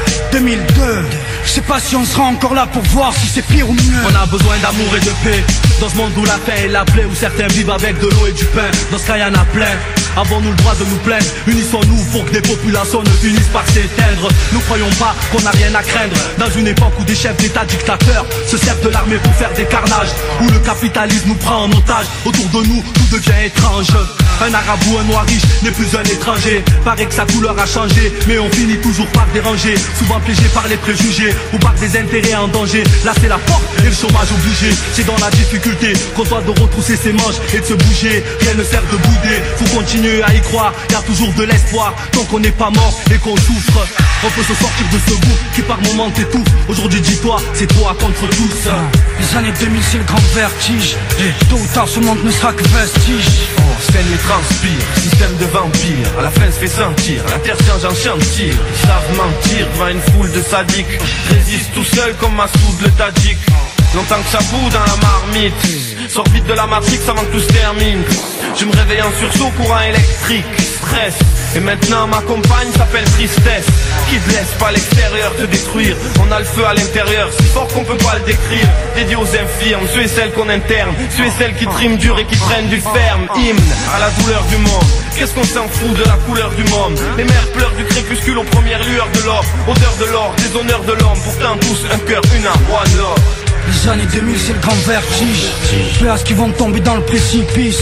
2002, je sais pas si on sera encore là pour voir si c'est pire ou mieux. On a besoin d'amour et de paix, dans ce monde où la faim est la plaie, où certains vivent avec de l'eau et du pain. Dans ce cas y'en a plein. Avons-nous le droit de nous plaindre? Unissons-nous pour que des populations ne finissent par s'éteindre. Nous croyons pas qu'on n'a rien à craindre, dans une époque où des chefs d'état dictateurs se servent de l'armée pour faire des carnages, où le capitalisme nous prend en otage. Autour de nous, tout devient étrange. Un arabe ou un noir riche n'est plus un étranger. Paraît que sa couleur a changé, mais on finit toujours par déranger. Souvent piégé par les préjugés ou par des intérêts en danger. Là c'est la porte et le chômage obligé. C'est dans la difficulté qu'on doit de retrousser ses manches et de se bouger. Rien ne sert de bouder, faut continuer à y croire. Y'a toujours de l'espoir tant qu'on n'est pas mort et qu'on souffre. On peut se sortir de ce goût qui par moments t'étouffe. Aujourd'hui dis-toi, c'est toi contre tous. Les années 2000 c'est le grand vertige, et tôt ou tard ce monde ne sera que vestige. On saigne et transpire, système de vampire. À la fin se fait sentir, la terre change en chantier. Ils savent mentir devant une foule de sadiques. Résiste tout seul comme Massoud le Tadjik. Longtemps que ça bout dans la marmite. Sors vite de la matrix avant que tout se termine. Je me réveille en sursaut, courant électrique, stress. Et maintenant ma compagne s'appelle tristesse. Qui te laisse pas l'extérieur te détruire. On a le feu à l'intérieur, si fort qu'on peut pas le décrire. Dédié aux infirmes, ceux et celles qu'on interne, ceux et celles qui triment dur et qui prennent du ferme. Hymne à la douleur du monde. Qu'est-ce qu'on s'en fout de la couleur du monde? Les mères pleurent du crépuscule aux premières lueurs de l'or. Odeur de l'or, des honneurs de l'homme. Pourtant tous un cœur, une âme, one love. Les années 2000 c'est le grand vertige, places qui vont tomber dans le précipice.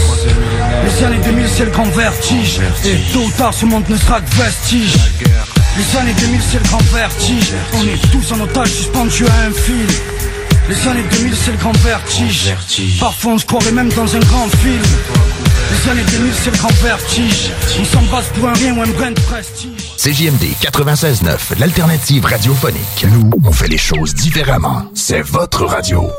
Les années 2000 c'est le grand vertige, et tôt ou tard ce monde ne sera que vestige. Les années 2000 c'est le grand vertige, on est tous en otage suspendus à un fil. Les années 2000 c'est le grand vertige, parfois on se croirait même dans un grand film. Les années 2000 c'est le grand vertige, on s'embrasse pour un rien ou un brin de prestige. CJMD 96.9, l'alternative radiophonique. Nous, on fait les choses différemment. C'est votre radio.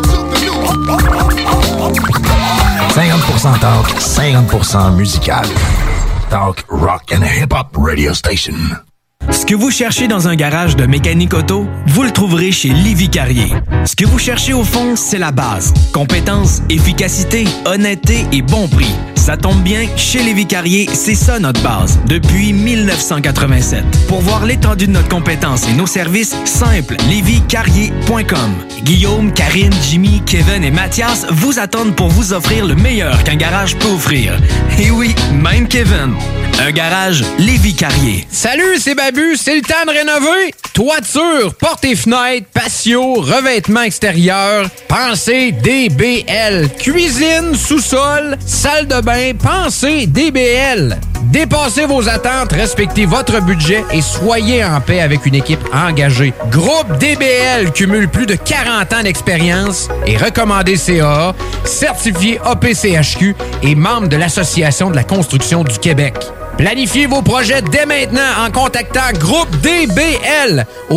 50% talk, 50% musical. Talk, rock and hip-hop radio station. Ce que vous cherchez dans un garage de mécanique auto, vous le trouverez chez Lévi Carrier. Ce que vous cherchez au fond, c'est la base. Compétence, efficacité, honnêteté et bon prix. Ça tombe bien, chez Lévi Carrier, c'est ça notre base, depuis 1987. Pour voir l'étendue de notre compétence et nos services, simple, levicarrier.com. Guillaume, Karine, Jimmy, Kevin et Mathias vous attendent pour vous offrir le meilleur qu'un garage peut offrir. Et oui, même Kevin. Un garage Lévi Carrier. Salut, c'est Babu, c'est le temps de rénover. Toiture, portes et fenêtres, patio, revêtement extérieur. Pensez DBL. Cuisine, sous-sol, salle de bain, pensez DBL. Dépassez vos attentes, respectez votre budget et soyez en paix avec une équipe engagée. Groupe DBL cumule plus de 40 ans d'expérience et recommandé CAA, certifié APCHQ et membre de l'Association de la construction du Québec. Planifiez vos projets dès maintenant en contactant Groupe DBL au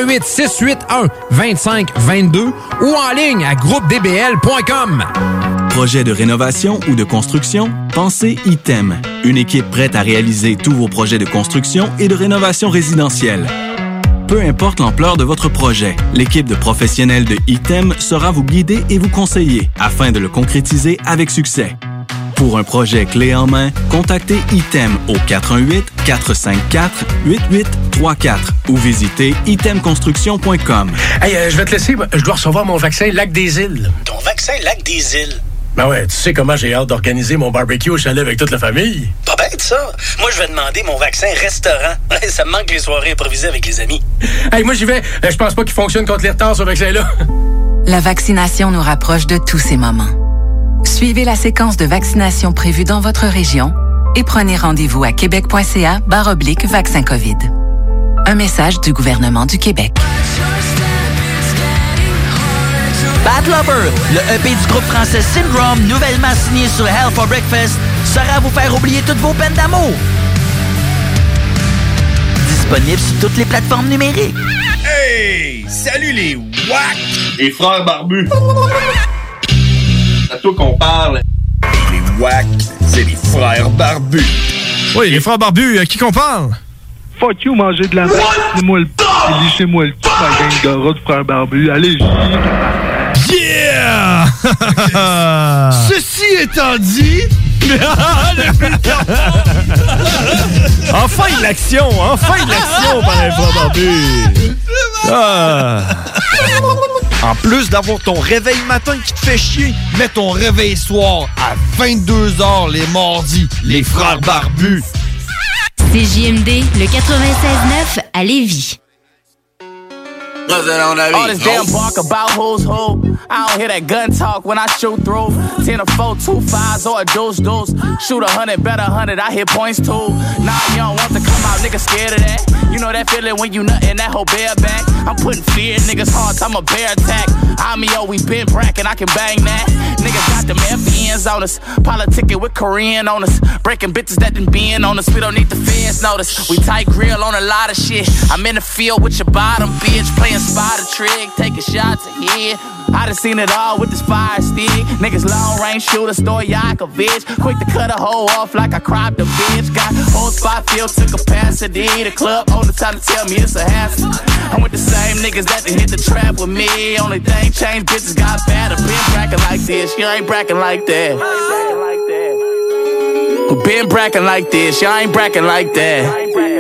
418-681-2522 ou en ligne à groupedbl.com. Projet de rénovation ou de construction? Pensez ITEM. Une équipe prête à réaliser tous vos projets de construction et de rénovation résidentielle. Peu importe l'ampleur de votre projet, l'équipe de professionnels de ITEM sera vous guider et vous conseiller afin de le concrétiser avec succès. Pour un projet clé en main, contactez ITEM au 418-454-8834 ou visitez itemconstruction.com. Hey, je vais te laisser, je dois recevoir mon vaccin Lac des Îles. Ton vaccin Lac des Îles? Ben ouais, tu sais comment j'ai hâte d'organiser mon barbecue au chalet avec toute la famille. Pas bête, ça. Moi, je vais demander mon vaccin restaurant. Ça me manque les soirées improvisées avec les amis. Hey, moi, j'y vais. Je pense pas qu'il fonctionne contre les retards, ce vaccin-là. La vaccination nous rapproche de tous ces moments. Suivez la séquence de vaccination prévue dans votre région et prenez rendez-vous à québec.ca/vaccin COVID. Un message du gouvernement du Québec. Bad Lover, le EP du groupe français Syndrome, nouvellement signé sur Hell for Breakfast, sera vous faire oublier toutes vos peines d'amour. Disponible sur toutes les plateformes numériques. Hey! Salut les WAC! Les frères barbus! C'est à toi qu'on parle. Les WAC, c'est les frères barbus. Oui, les frères barbus, à qui qu'on parle? Fuck you, manger de la merde. Lissez-moi le p***, lissez-moi le p***, la gang de rats du frère barbu. Allez, Yeah! Ceci étant dit... enfin de l'action par les frères barbus. En plus d'avoir ton réveil matin qui te fait chier, mets ton réveil soir à 22h les mardis, les frères barbus. CJMD, le 96.9 à Lévis. All this damn bark about who's who. I don't hear that gun talk when I shoot through. 10 or 4, 2 5s or a deuce. Shoot 100, bet 100, I hit points too. Nah, you don't want to come out, niggas scared of that. You know that feeling when you nuttin' that whole bareback. I'm putting fear in niggas' hearts, I'm a bear attack. I'm we been brackin', I can bang that. Niggas got them FBNs on us. Politicking with Korean on us. Breaking bitches that done been on us. We don't need the fans notice. We tight grill on a lot of shit. I'm in the field with your bottom bitch. Playing spot a trick, taking shots ahead. I done seen it all with this fire stick. Niggas long range shooter, Stojakovic. Quick to cut a hole off like I cropped a bitch. Got whole spot filled to capacity. The club on the time to tell me it's a hassle. I'm with the same niggas that done hit the trap with me. Only thing changed, bitches got better. Been brackin' like this, you ain't brackin' like that. We been brackin' like this, y'all ain't brackin' like that.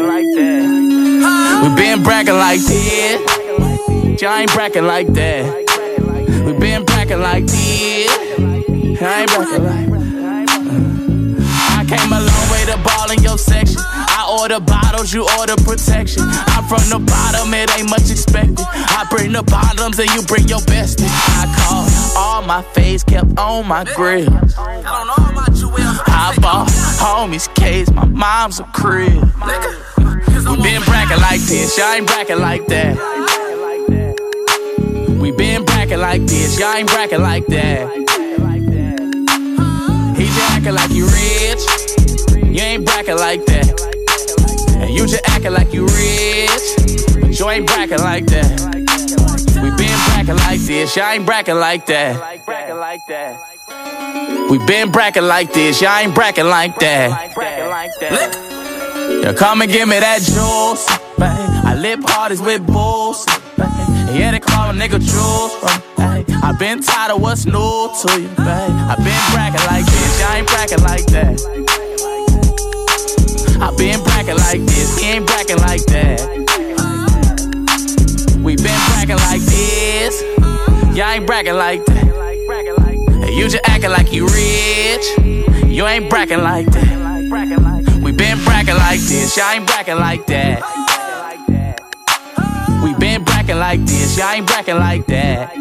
We been brackin' like this, y'all ain't brackin' like that. We been brackin' like this, y'all ain't brackin' like that. I came a long way to ball in your section. I order bottles, you order protection. I'm from the bottom, it ain't much expected. I bring the bottoms and you bring your best. I call all my face kept on my grill. I don't know about you, I bought homies case, my mom's a crib. We been brackin' like this, y'all ain't brackin' like that. We been brackin' like this, y'all ain't brackin' like that. He just actin' like you rich, you ain't brackin' like that. And you just actin' like you rich, but you ain't brackin' like that. We been brackin' like this, y'all ain't brackin' like that. We been brackin' like this, y'all ain't brackin' like that. Yeah, come and give me that juice, babe. I lip parties with bulls, babe. Yeah, they call a nigga juice, babe. I been tired of what's new to you, babe. I been brackin' like this, y'all ain't brackin' like that. I been brackin' like this, he ain't brackin' like that. We been brackin' like this, y'all ain't brackin' like that. Hey, you just actin' like you rich, you ain't brackin' like that. We been brackin' like this, y'all ain't brackin' like that. We been brackin' like this, y'all ain't brackin' like that.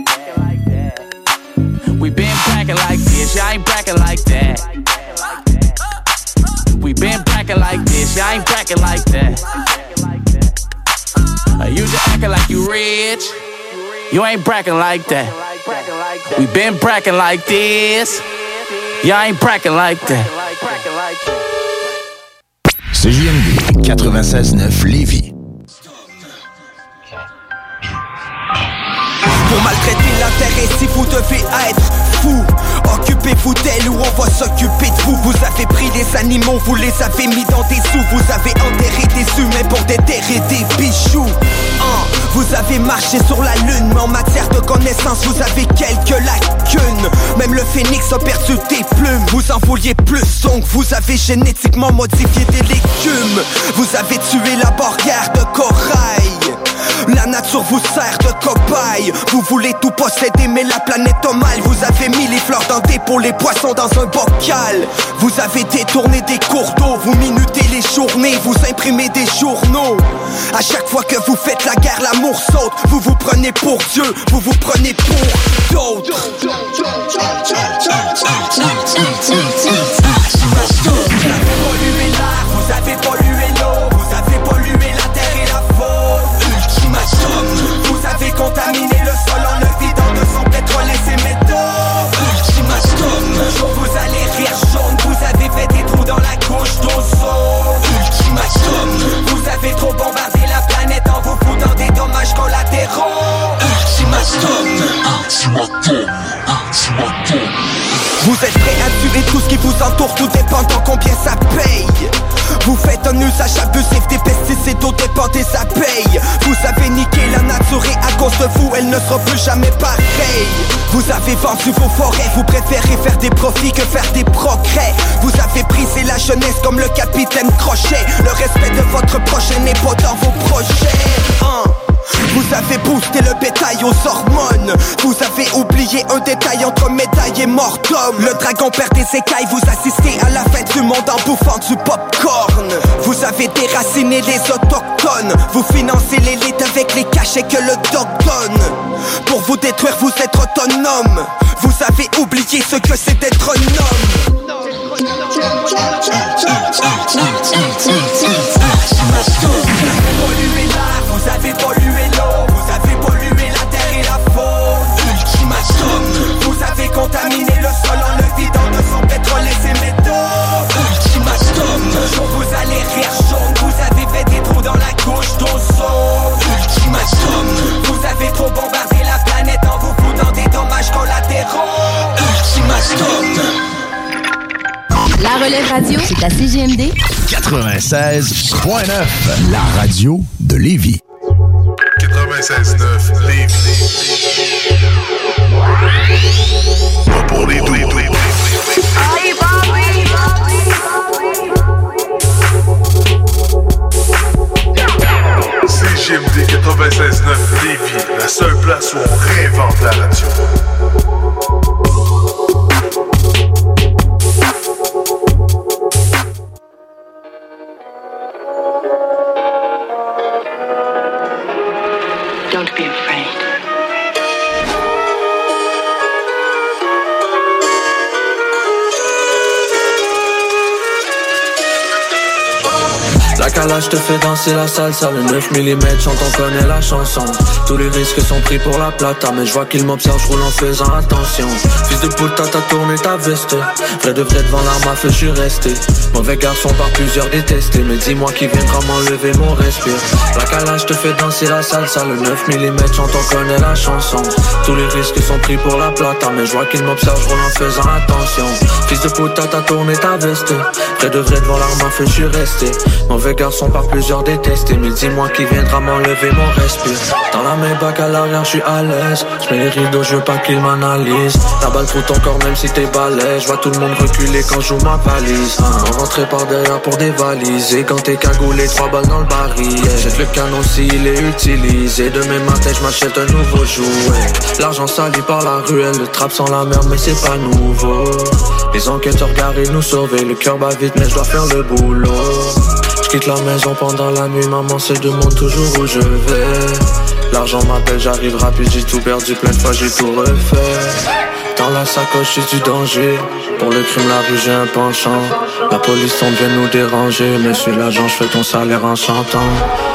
We been brackin' like this, y'all ain't brackin' like that. We been brackin' like this, y'all ain't brackin' like that. You just actin' like you rich, you ain't brackin' like that. We been brackin' like this, y'all ain't brackin' like that. CJMD 96.9 Lévis. Pour maltraiter l'intérêt, si vous devez être fou, occupez-vous d'elle ou on va s'occuper de vous. Vous avez pris des animaux, vous les avez mis dans des sous. Vous avez enterré des humains pour déterrer des bijoux. Vous avez marché sur la lune, mais en matière de connaissances, vous avez quelques lacunes. Même le phénix a perdu des plumes. Vous en vouliez plus, donc vous avez génétiquement modifié des légumes. Vous avez tué la barrière de corail. La nature vous sert de cobaye. Vous voulez tout posséder mais la planète a mal. Vous avez mis les fleurs dans des pots, les poissons dans un bocal. Vous avez détourné des cours d'eau. Vous minutez les journées, vous imprimez des journaux. À chaque fois que vous faites la guerre, l'amour saute. Vous vous prenez pour Dieu, vous vous prenez pour d'autres. Vous avez pollué l'air, vous avez pollué l'eau. Vous avez pollué la terre et la faune. Vous avez contaminé le sol en le vidant de son pétrole et ses métaux. Ultimatum. Jour vous allez rire jaune. Vous avez fait des trous dans la couche d'ozone. Ultimatum. Vous avez trop bombardé la planète en vous foutant des dommages collatéraux. Ultimatum. Ultimatum. Ultimatum. Vous êtes prêts à tuer tout ce qui vous entoure, tout dépendant combien ça paye. Vous faites un usage abusif des pesticides au dépend des abeilles. Vous avez niqué la nature et à cause de vous, elle ne sera plus jamais pareille. Vous avez vendu vos forêts, vous préférez faire des profits que faire des progrès. Vous avez brisé la jeunesse comme le capitaine Crochet. Le respect de votre prochain n'est pas dans vos projets. Vous avez boosté le bétail aux hormones. Vous avez oublié un détail entre médaille et mortum. Le dragon perd des écailles, vous assistez à la fin du monde en bouffant du popcorn. Vous avez déraciné les autochtones. Vous financez l'élite avec les cachets que le doc donne. Pour vous détruire, vous êtes autonome. Vous avez oublié ce que c'est d'être un homme. Vous avez pollué l'eau, vous avez pollué la terre et la faune. Ultimatum. Vous avez contaminé le sol en le vidant de son pétrole et ses métaux. Ultimatum. Jour vous allez rire jaune. Vous avez fait des trous dans la couche d'ozone. Ultimatum. Vous avez trop bombardé la planète en vous foutant des dommages collatéraux. Ultimatum. La Relève Radio, c'est à CJMD 96.9, la radio de Lévis. 96.9 Lévis. Pas pour les doux. CJMD 96.9 Lévis, la seule place où on réinvente la radio. Don't be afraid. La calage te fait danser la salsa, le 9 mm chante, on connaît la chanson. Tous les risques sont pris pour la plata, mais je vois qu'il m'observe, je roule en faisant attention. Fils de puta, t'as tourné ta veste. Vrai de vrai devant l'arme à feu, je suis resté. Mauvais garçon par plusieurs détestés, mais dis-moi qui viendra m'enlever mon respire. La calage te fait danser la salsa, le 9 mm chante, on connaît la chanson. Tous les risques sont pris pour la plata, mais je vois qu'il m'observe, je roule en faisant attention. Fils de puta, t'as tourné ta veste. Vrai de vrai devant l'arme à feu, je suis resté. Mauvais garçon par plusieurs détestés, mais dis-moi qui viendra m'enlever mon respire. Dans la Maybach à l'arrière, je suis à l'aise. Je mets les rideaux, je veux pas qu'ils m'analysent. La balle trouve ton corps même si t'es balèze. Je vois tout le monde reculer quand je joue ma valise. On rentrait par derrière pour dévaliser. Quand t'es cagoulé, 3 balles dans le baril. Jette le canon s'il est utilisé. Demain matin, je m'achète un nouveau jouet. L'argent sali par la ruelle, le trap sans la merde, mais c'est pas nouveau. Les enquêteurs garés nous sauver. Le cœur bat vite, mais je dois faire le boulot. Je quitte la maison pendant la nuit, maman se demande toujours où je vais. L'argent m'appelle, j'arrive rapide, j'ai tout perdu, plein de fois j'ai tout refait. Dans la sacoche j'ai du danger, pour le crime la rue j'ai un penchant. La police tombe vient nous déranger, monsieur l'agent je fais ton salaire en chantant. Dans la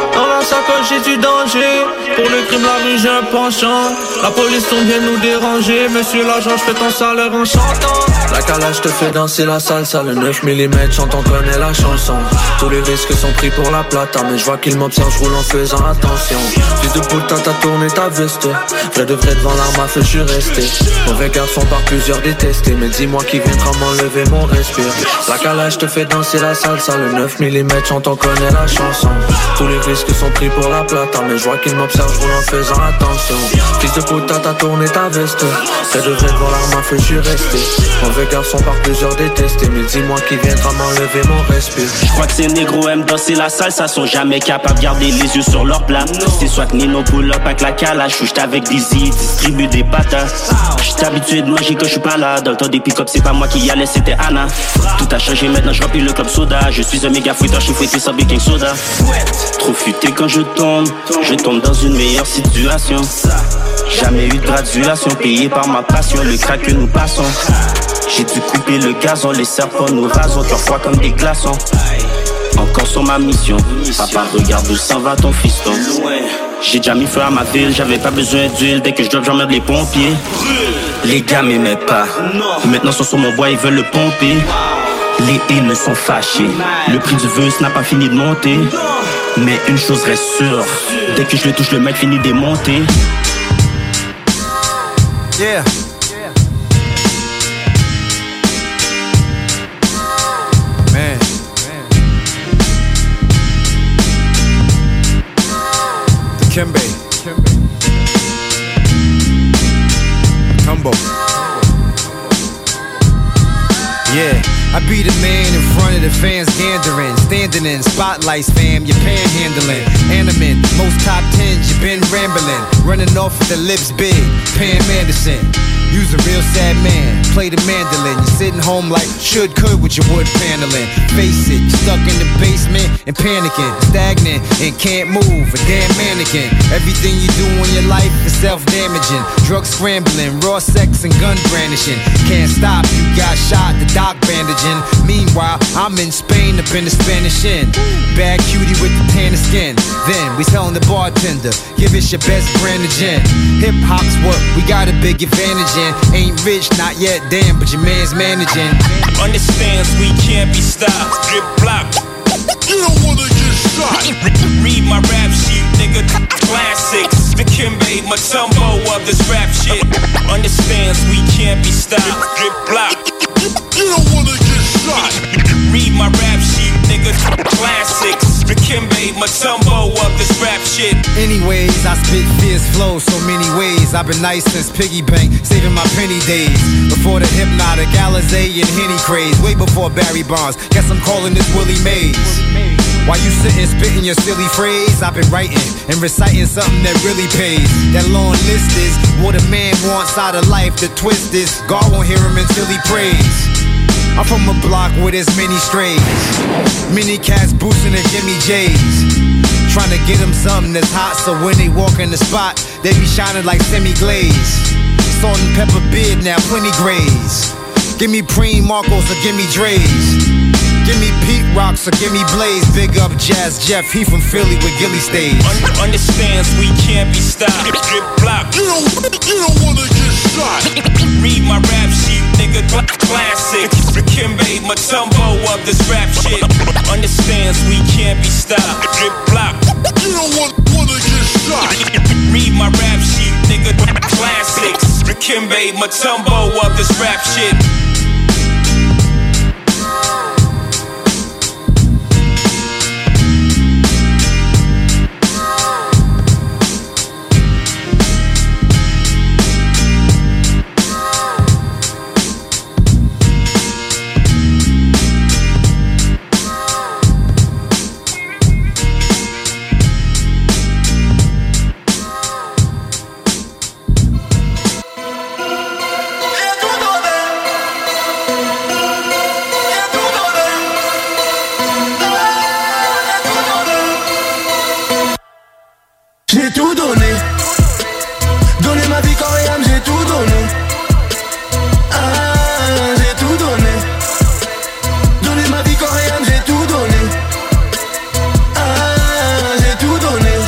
sacoche j'ai du danger. Pour le crime la rue j'ai un penchant. La police on vient nous déranger. Monsieur l'agent j'fais ton salaire en chantant. La calage te fait danser la salsa. Le 9 mm chante on connaît la chanson. Tous les risques sont pris pour la plata. Mais je vois qu'il m'observe, je roule en faisant attention. Fils de poule t'as tourné ta veste. Vrai de vrai devant l'arme à feu je suis resté. Mauvais garçon par plusieurs détestés. Mais dis-moi qui viendra m'enlever mon respire. La calage te fait danser la salsa. Le 9 mm chante on connaît la chanson. Tous les risques sont pris pour la plata. Mais je vois qu'il m'observe, je roule en faisant attention. Fils de poule t'as tourné ta veste. Vrai de vrai devant l'arme à feu je suis resté. Mauvais garçon par plusieurs détestés. Mais dis-moi qui viendra m'enlever mon respire. Je crois que ces négros aiment danser la salsa. Sont jamais capables de garder les yeux sur leur plat. C'est soit que Nino pull up avec la calage. J'suis avec Dizzy, distribue des patates. J'suis habitué de manger quand j'suis pas là. Dans le temps des pick-up c'est pas moi qui y allais, c'était Anna. Tout a changé maintenant, j'remplis le club soda. Je suis un méga fouetteur, j'suis fouetté sans baking soda. Trop futé quand je tombe dans une meilleure situation. Jamais eu de graduation, payé par ma passion, le crack que nous passons. J'ai dû couper le gazon, les serpents nous rasons, cœur froid comme des glaçons. Encore sur ma mission, papa regarde où s'en va ton fiston. J'ai déjà mis feu à ma ville, j'avais pas besoin d'huile. Dès que je drop, j'emmerde les pompiers. Les gars m'aimaient pas, maintenant sont sur mon bois, ils veulent le pomper. Les haines sont fâchés, le prix du vœu n'a pas fini de monter. Mais une chose reste sûre, dès que je le touche, le mec finit de démonter. Yeah. Man. Dikembe. Tumbo. Yeah. I be the man in front of the fans gandering. Standing in spotlights, fam, you're panhandling. Animate, most top 10s, you been rambling. Running off with the lips big, Pam Anderson. You's a real sad man, play the mandolin. You're sitting home like could with your wood paneling. Face it, you're stuck in the basement and panicking. Stagnant and can't move, a damn mannequin. Everything you do in your life is self-damaging. Drug scrambling, raw sex and gun brandishing. Can't stop, you got shot, the doc bandaging. Meanwhile, I'm in Spain up in the Spanish Inn. Bad cutie with the tan skin. Then we telling the bartender, give us your best brand of gin. Hip hop's what we got a big advantage in. Ain't rich, not yet, damn, but your man's managing. Understands we can't be stopped. Drip block. You don't wanna get shot. Read my rap sheet, nigga. Classics. Dikembe Mutombo of this rap shit. Understands we can't be stopped. Drip block. You don't wanna get shot. Read my rap sheet, nigga. Classics. Dikembe Mutombo of this rap shit. Anyways, I spit fierce flow so many ways. I've been nice since piggy bank, saving my penny days. Before the Hypnotic, Alizé and Henny craze. Way before Barry Bonds, guess I'm calling this Willie Mays. While you sitting spitting your silly phrase, I've been writing and reciting something that really pays. That long list is what a man wants out of life. The twist is God won't hear him until he prays. I'm from a block with as many strays. Many cats boosting the Jimmy J's. Trying to get them something that's hot, so when they walk in the spot, they be shining like semi-glaze. Salt and pepper beard now, plenty grays. Give me Preem Marcos or give me Dre's. Give me Pete Rocks or give me Blaze. Big up Jazz Jeff, he from Philly with Gilly Stage. Understands we can't be stopped. Drip block. You don't wanna get shot. Read my rap sheet, nigga. Classics. Dikembe Mutombo of this rap shit. Understands we can't be stopped. Drip block. You don't wanna get shot. Read my rap sheet, nigga. Classics. Dikembe Mutombo of this rap shit. J'ai tout donné. Donné ma vie corps et âme, j'ai tout donné. Ah, j'ai tout donné. Donné ma vie corps et âme, j'ai tout donné. Ah, j'ai tout donné.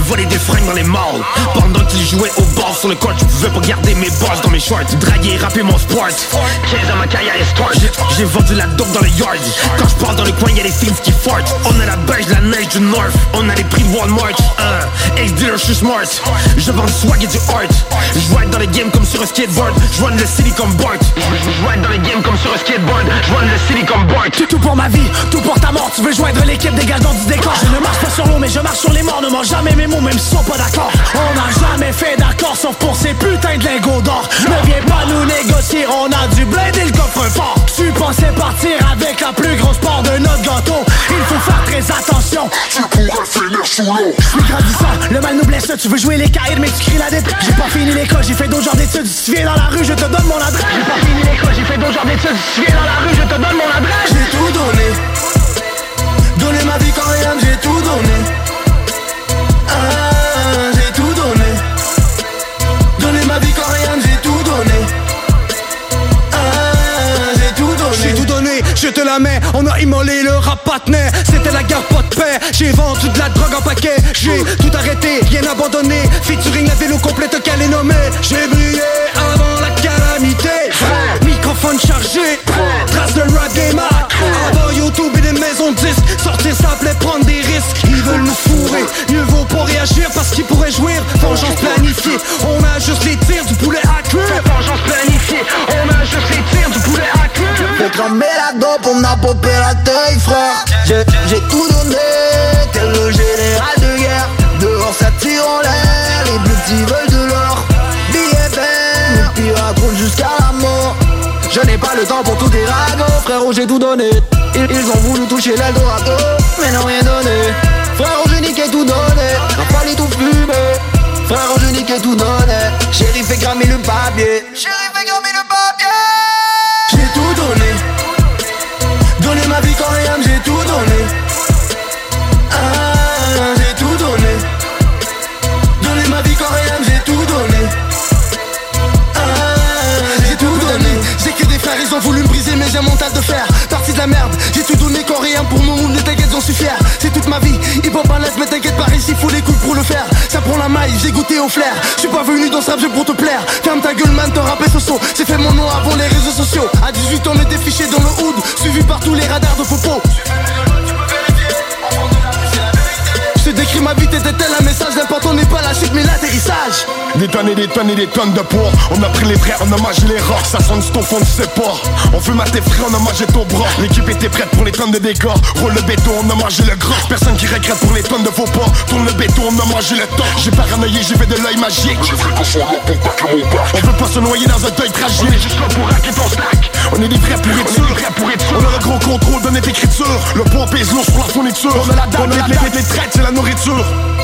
voler des fringues dans les malls. Pendant qu'ils jouaient au bord sur le court, je pouvais pas garder mes bosses dans mes shorts. Draguer et rapper mon sport. 15 ans ma carrière est start. J'ai vendu la dope dans les yards. Quand je passe dans le coin y'a des films qui fartent. On a la beige, la neige du North. On a les prix de Walmart. Ex-dealer, je suis smart. Je vends du swag et du art. Je ride dans les games comme sur un skateboard. Je run le city comme Bart. Je ride dans les games comme sur un skateboard. Je run le city comme Bart. Tout pour ma vie, tout pour ta mort. Tu veux joindre l'équipe des gars dans du décor. Je ne marche pas sur l'eau mais je marche sur les morts. Ne mange jamais mes mots même s'ils sont pas d'accord. On n'a jamais fait d'accord sauf pour ces putains de lingots d'or. Ne viens pas nous négocier, on a du bled et le coffre fort. Tu pensais partir avec la plus grosse part de notre gâteau. Il faut faire très attention. Tu pourras finir sous l'eau. Je suis grandissant, le mal nous blesse. Tu veux jouer les caïds mais tu cries la dette. J'ai pas fini l'école, j'ai fait d'autres genres d'études. Si tu viens dans la rue, je te donne mon adresse. J'ai pas fini l'école, j'ai fait d'autres genres d'études. Si tu viens dans la rue, je te donne mon adresse. J'ai tout donné. Donné ma vie quand rien, j'ai tout donné. J'ai tout donné. Donné ma vie quand rien, j'ai tout donné. J'ai tout donné. J'ai tout donné, je te la mets. On a immolé le rap patnet. C'était la guerre, pas de paix. J'ai vendu de la drogue en paquet. J'ai tout arrêté, rien abandonné. Featuring la vélo complète qu'elle est nommée. J'ai brillé avant la calamité. Microphone chargé, trace de rap game. Avant YouTube et des maisons de disques. Sortir ça plaît prendre des risques. Ils veulent nous fourrer, mieux vaut pas réagir parce qu'ils pourraient jouir. Vengeance planifiée, on a juste les tirs du poulet à cuire. Vengeance planifiée, on a juste les tirs du poulet à cuire. J'ai cramé la dope, on a popé la taille frère. J'ai tout donné, tel le général de guerre. Dehors ça tire en l'air, les plus petits veulent de l'or. Billets verts, les pirates roulent jusqu'à la mort. Je n'ai pas le temps pour tous tes ragots, frérot j'ai tout donné. Ils ont voulu toucher l'Eldorado, mais n'ont rien donné. Frérot j'ai niqué tout donné, n'a fallu tout fumer. Frérot j'ai niqué tout donné, chéri fait grammer le papier. Chéri fait grammer le papier. J'ai tout donné. Donné ma vie quand rien, j'ai tout donné. J'ai tout donné. Donné ma vie quand rien, j'ai tout donné. J'ai tout donné. J'ai que des frères, ils ont voulu me briser mais j'ai mon tas de fer. Parti de la merde, j'ai tout donné quand rien pour mon monde, t'inquiète j'en suis fier. C'est toute ma vie, ils vont pas l'être mais t'inquiète pas, ici faut les couilles pour le faire. Ça prend la maille, j'ai goûté au flair. Je suis pas venu dans ce rap, je pour te plaire. Ferme ta gueule man, t'en rappes socio. J'ai fait mon nom avant les réseaux sociaux. À 18 ans on était fichés dans le hood, suivi par tous les radars de Popo. Je décris ma vie, t'étais tel un message. L'important n'est pas la chute mais l'atterrissage. Des tonnes et des tonnes et des tonnes de poids. On a pris les vrais, on a mangé les rats. Ça sonne sur ton fond, tu sais pas. On fume à tes frais, on a mangé ton bras. L'équipe était prête pour les tonnes de dégâts. Roule le béton, on a mangé le gras. Personne qui regrette pour les tonnes de faux pas. Tourne le béton, on a mangé le temps. J'ai paranoïé, j'ai fait de l'œil magique. On veut pas se noyer dans un deuil tragique. On est juste là pour raquer ton stack. On est des vrais pourritures. On a le gros contrôle de notre écriture. Le poids pèse lourd sur la fourniture. On a la date, les traites, c'est la nourriture.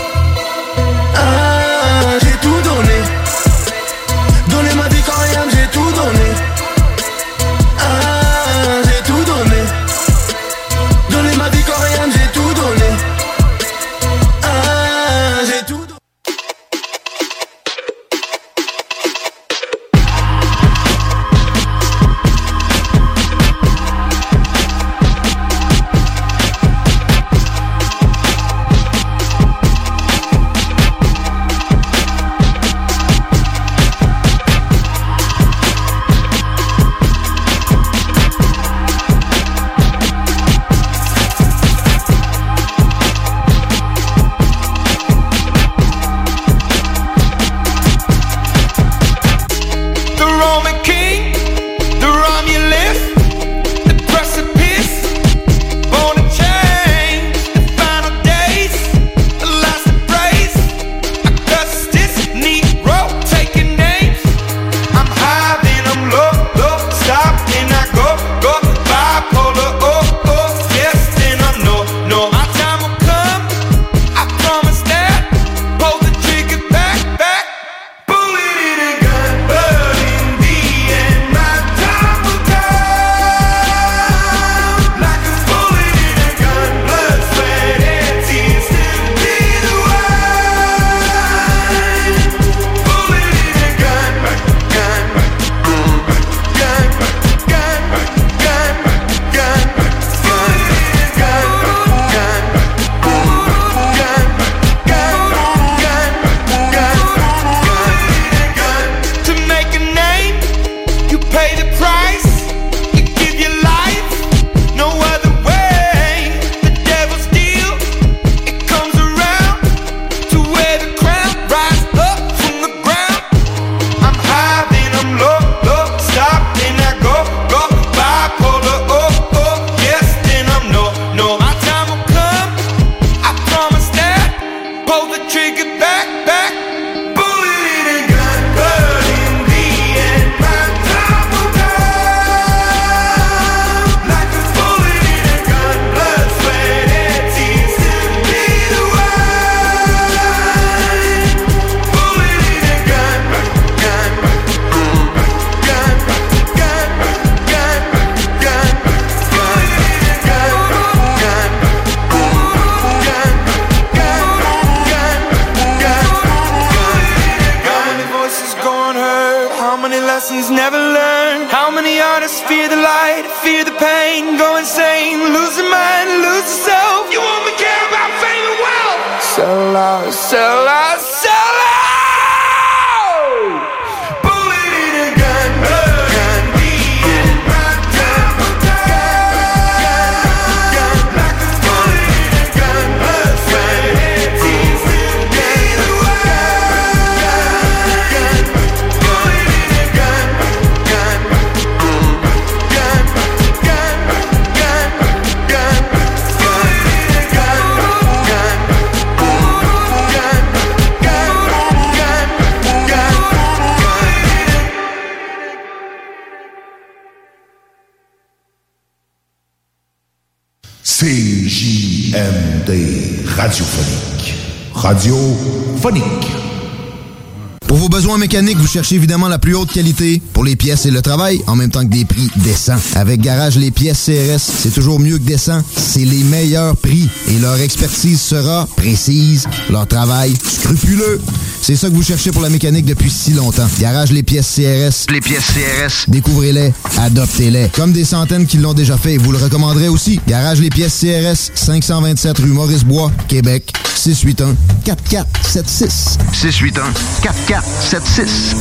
J'ai tout donné. Donné ma vie quand rien, j'ai tout donné. J'ai tout donné. Donné ma vie quand rien, j'ai tout donné. J'ai tout donné. brain, go insane, lose your mind, lose yourself. You only care about fame and wealth. Sell out, sell out, sell out. CJMD radiophonique. Radiophonique. Pour vos besoins mécaniques, vous cherchez évidemment la plus haute qualité pour les pièces et le travail, en même temps que des prix décents. Avec Garage Les Pièces CRS, c'est toujours mieux que décent. C'est les meilleurs prix et leur expertise sera précise, leur travail scrupuleux. C'est ça que vous cherchez pour la mécanique depuis si longtemps. Garage Les Pièces CRS. Les pièces CRS. Découvrez-les, adoptez-les. Comme des centaines qui l'ont déjà fait et vous le recommanderez aussi. Garage Les Pièces CRS, 527 rue Maurice-Bois, Québec, 681-4476. 681-4476.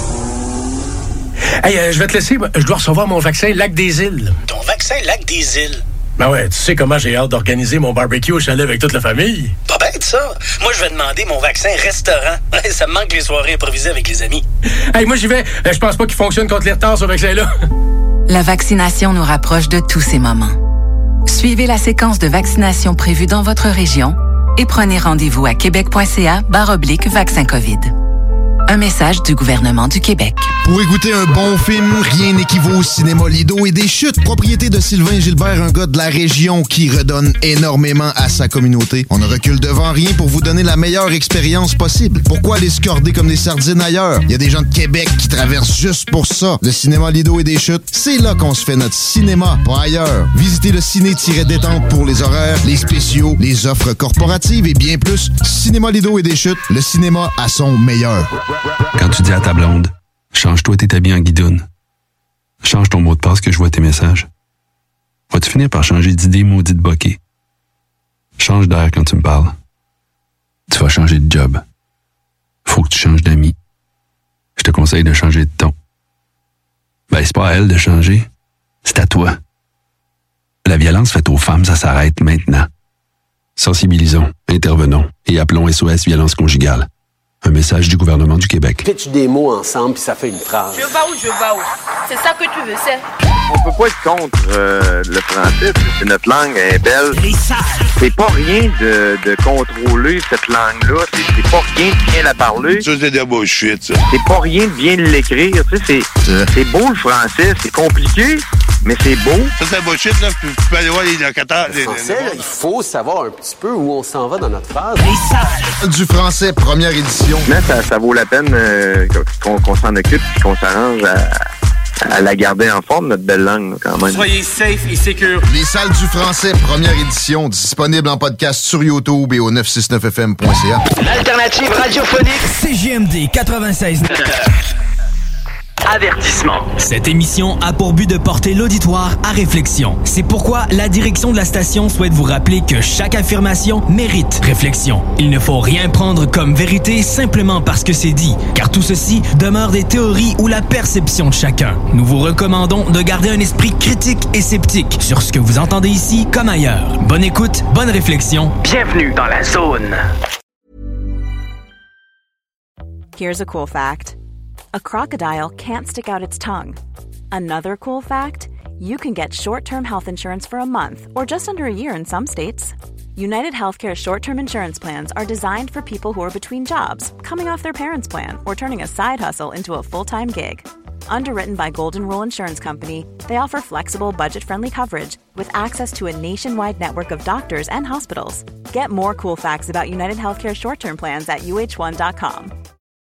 Hey, je vais te laisser. Je dois recevoir mon vaccin Lac des Îles. Ton vaccin Lac des Îles? Ben ouais, tu sais comment j'ai hâte d'organiser mon barbecue au chalet avec toute la famille. Pas bête, ça. Moi, je vais demander mon vaccin restaurant. Ça me manque les soirées improvisées avec les amis. Hey, moi, j'y vais. Je pense pas qu'il fonctionne contre les retards, ce vaccin-là. La vaccination nous rapproche de tous ces moments. Suivez la séquence de vaccination prévue dans votre région et prenez rendez-vous à québec.ca/vaccin COVID. Un message du gouvernement du Québec. Pour écouter un bon film, rien n'équivaut au cinéma Lido et des Chutes, propriété de Sylvain Gilbert, un gars de la région qui redonne énormément à sa communauté. On ne recule devant rien pour vous donner la meilleure expérience possible. Pourquoi aller se corder comme des sardines ailleurs? Il y a des gens de Québec qui traversent juste pour ça. Le cinéma Lido et des Chutes, c'est là qu'on se fait notre cinéma, pas ailleurs. Visitez le ciné-détente pour les horaires, les spéciaux, les offres corporatives et bien plus. Cinéma Lido et des Chutes, le cinéma à son meilleur. Quand tu dis à ta blonde, change-toi tes habits en guidoune. Change ton mot de passe que je vois tes messages. Vas-tu finir par changer d'idée maudite bokeh? Change d'air quand tu me parles. Tu vas changer de job. Faut que tu changes d'amis. Je te conseille de changer de ton. Ben, c'est pas à elle de changer. C'est à toi. La violence faite aux femmes, ça s'arrête maintenant. Sensibilisons, intervenons et appelons SOS Violence Conjugale. Un message du gouvernement du Québec. Pitch des mots ensemble puis ça fait une phrase. Je vais où? C'est ça que tu veux, c'est? On peut pas être contre le français. C'est notre langue, elle est belle. C'est pas rien de contrôler cette langue-là. C'est pas rien de bien la parler. Ça, c'est de la bullshit, ça. C'est pas rien de bien l'écrire. Tu sais, c'est beau le français. C'est compliqué, mais c'est beau. Ça, c'est de la bullshit, là. Tu peux aller voir les locataires. Le français, là, il faut savoir un petit peu où on s'en va dans notre phrase. Du français, première édition. Mais ça vaut la peine qu'on s'en occupe et qu'on s'arrange à la garder en forme, notre belle langue, là, quand même. Soyez safe et secure. Les salles du français, première édition, disponible en podcast sur YouTube et au 969fm.ca. L'alternative radiophonique. CJMD 96. Avertissement. Cette émission a pour but de porter l'auditoire à réflexion. C'est pourquoi la direction de la station souhaite vous rappeler que chaque affirmation mérite réflexion. Il ne faut rien prendre comme vérité simplement parce que c'est dit, car tout ceci demeure des théories ou la perception de chacun. Nous vous recommandons de garder un esprit critique et sceptique sur ce que vous entendez ici comme ailleurs. Bonne écoute, bonne réflexion. Bienvenue dans la zone. Here's a cool fact. A crocodile can't stick out its tongue. Another cool fact, you can get short-term health insurance for a month or just under a year in some states. United Healthcare short-term insurance plans are designed for people who are between jobs, coming off their parents' plan, or turning a side hustle into a full-time gig. Underwritten by Golden Rule Insurance Company, they offer flexible, budget-friendly coverage with access to a nationwide network of doctors and hospitals. Get more cool facts about United Healthcare short-term plans at uh1.com.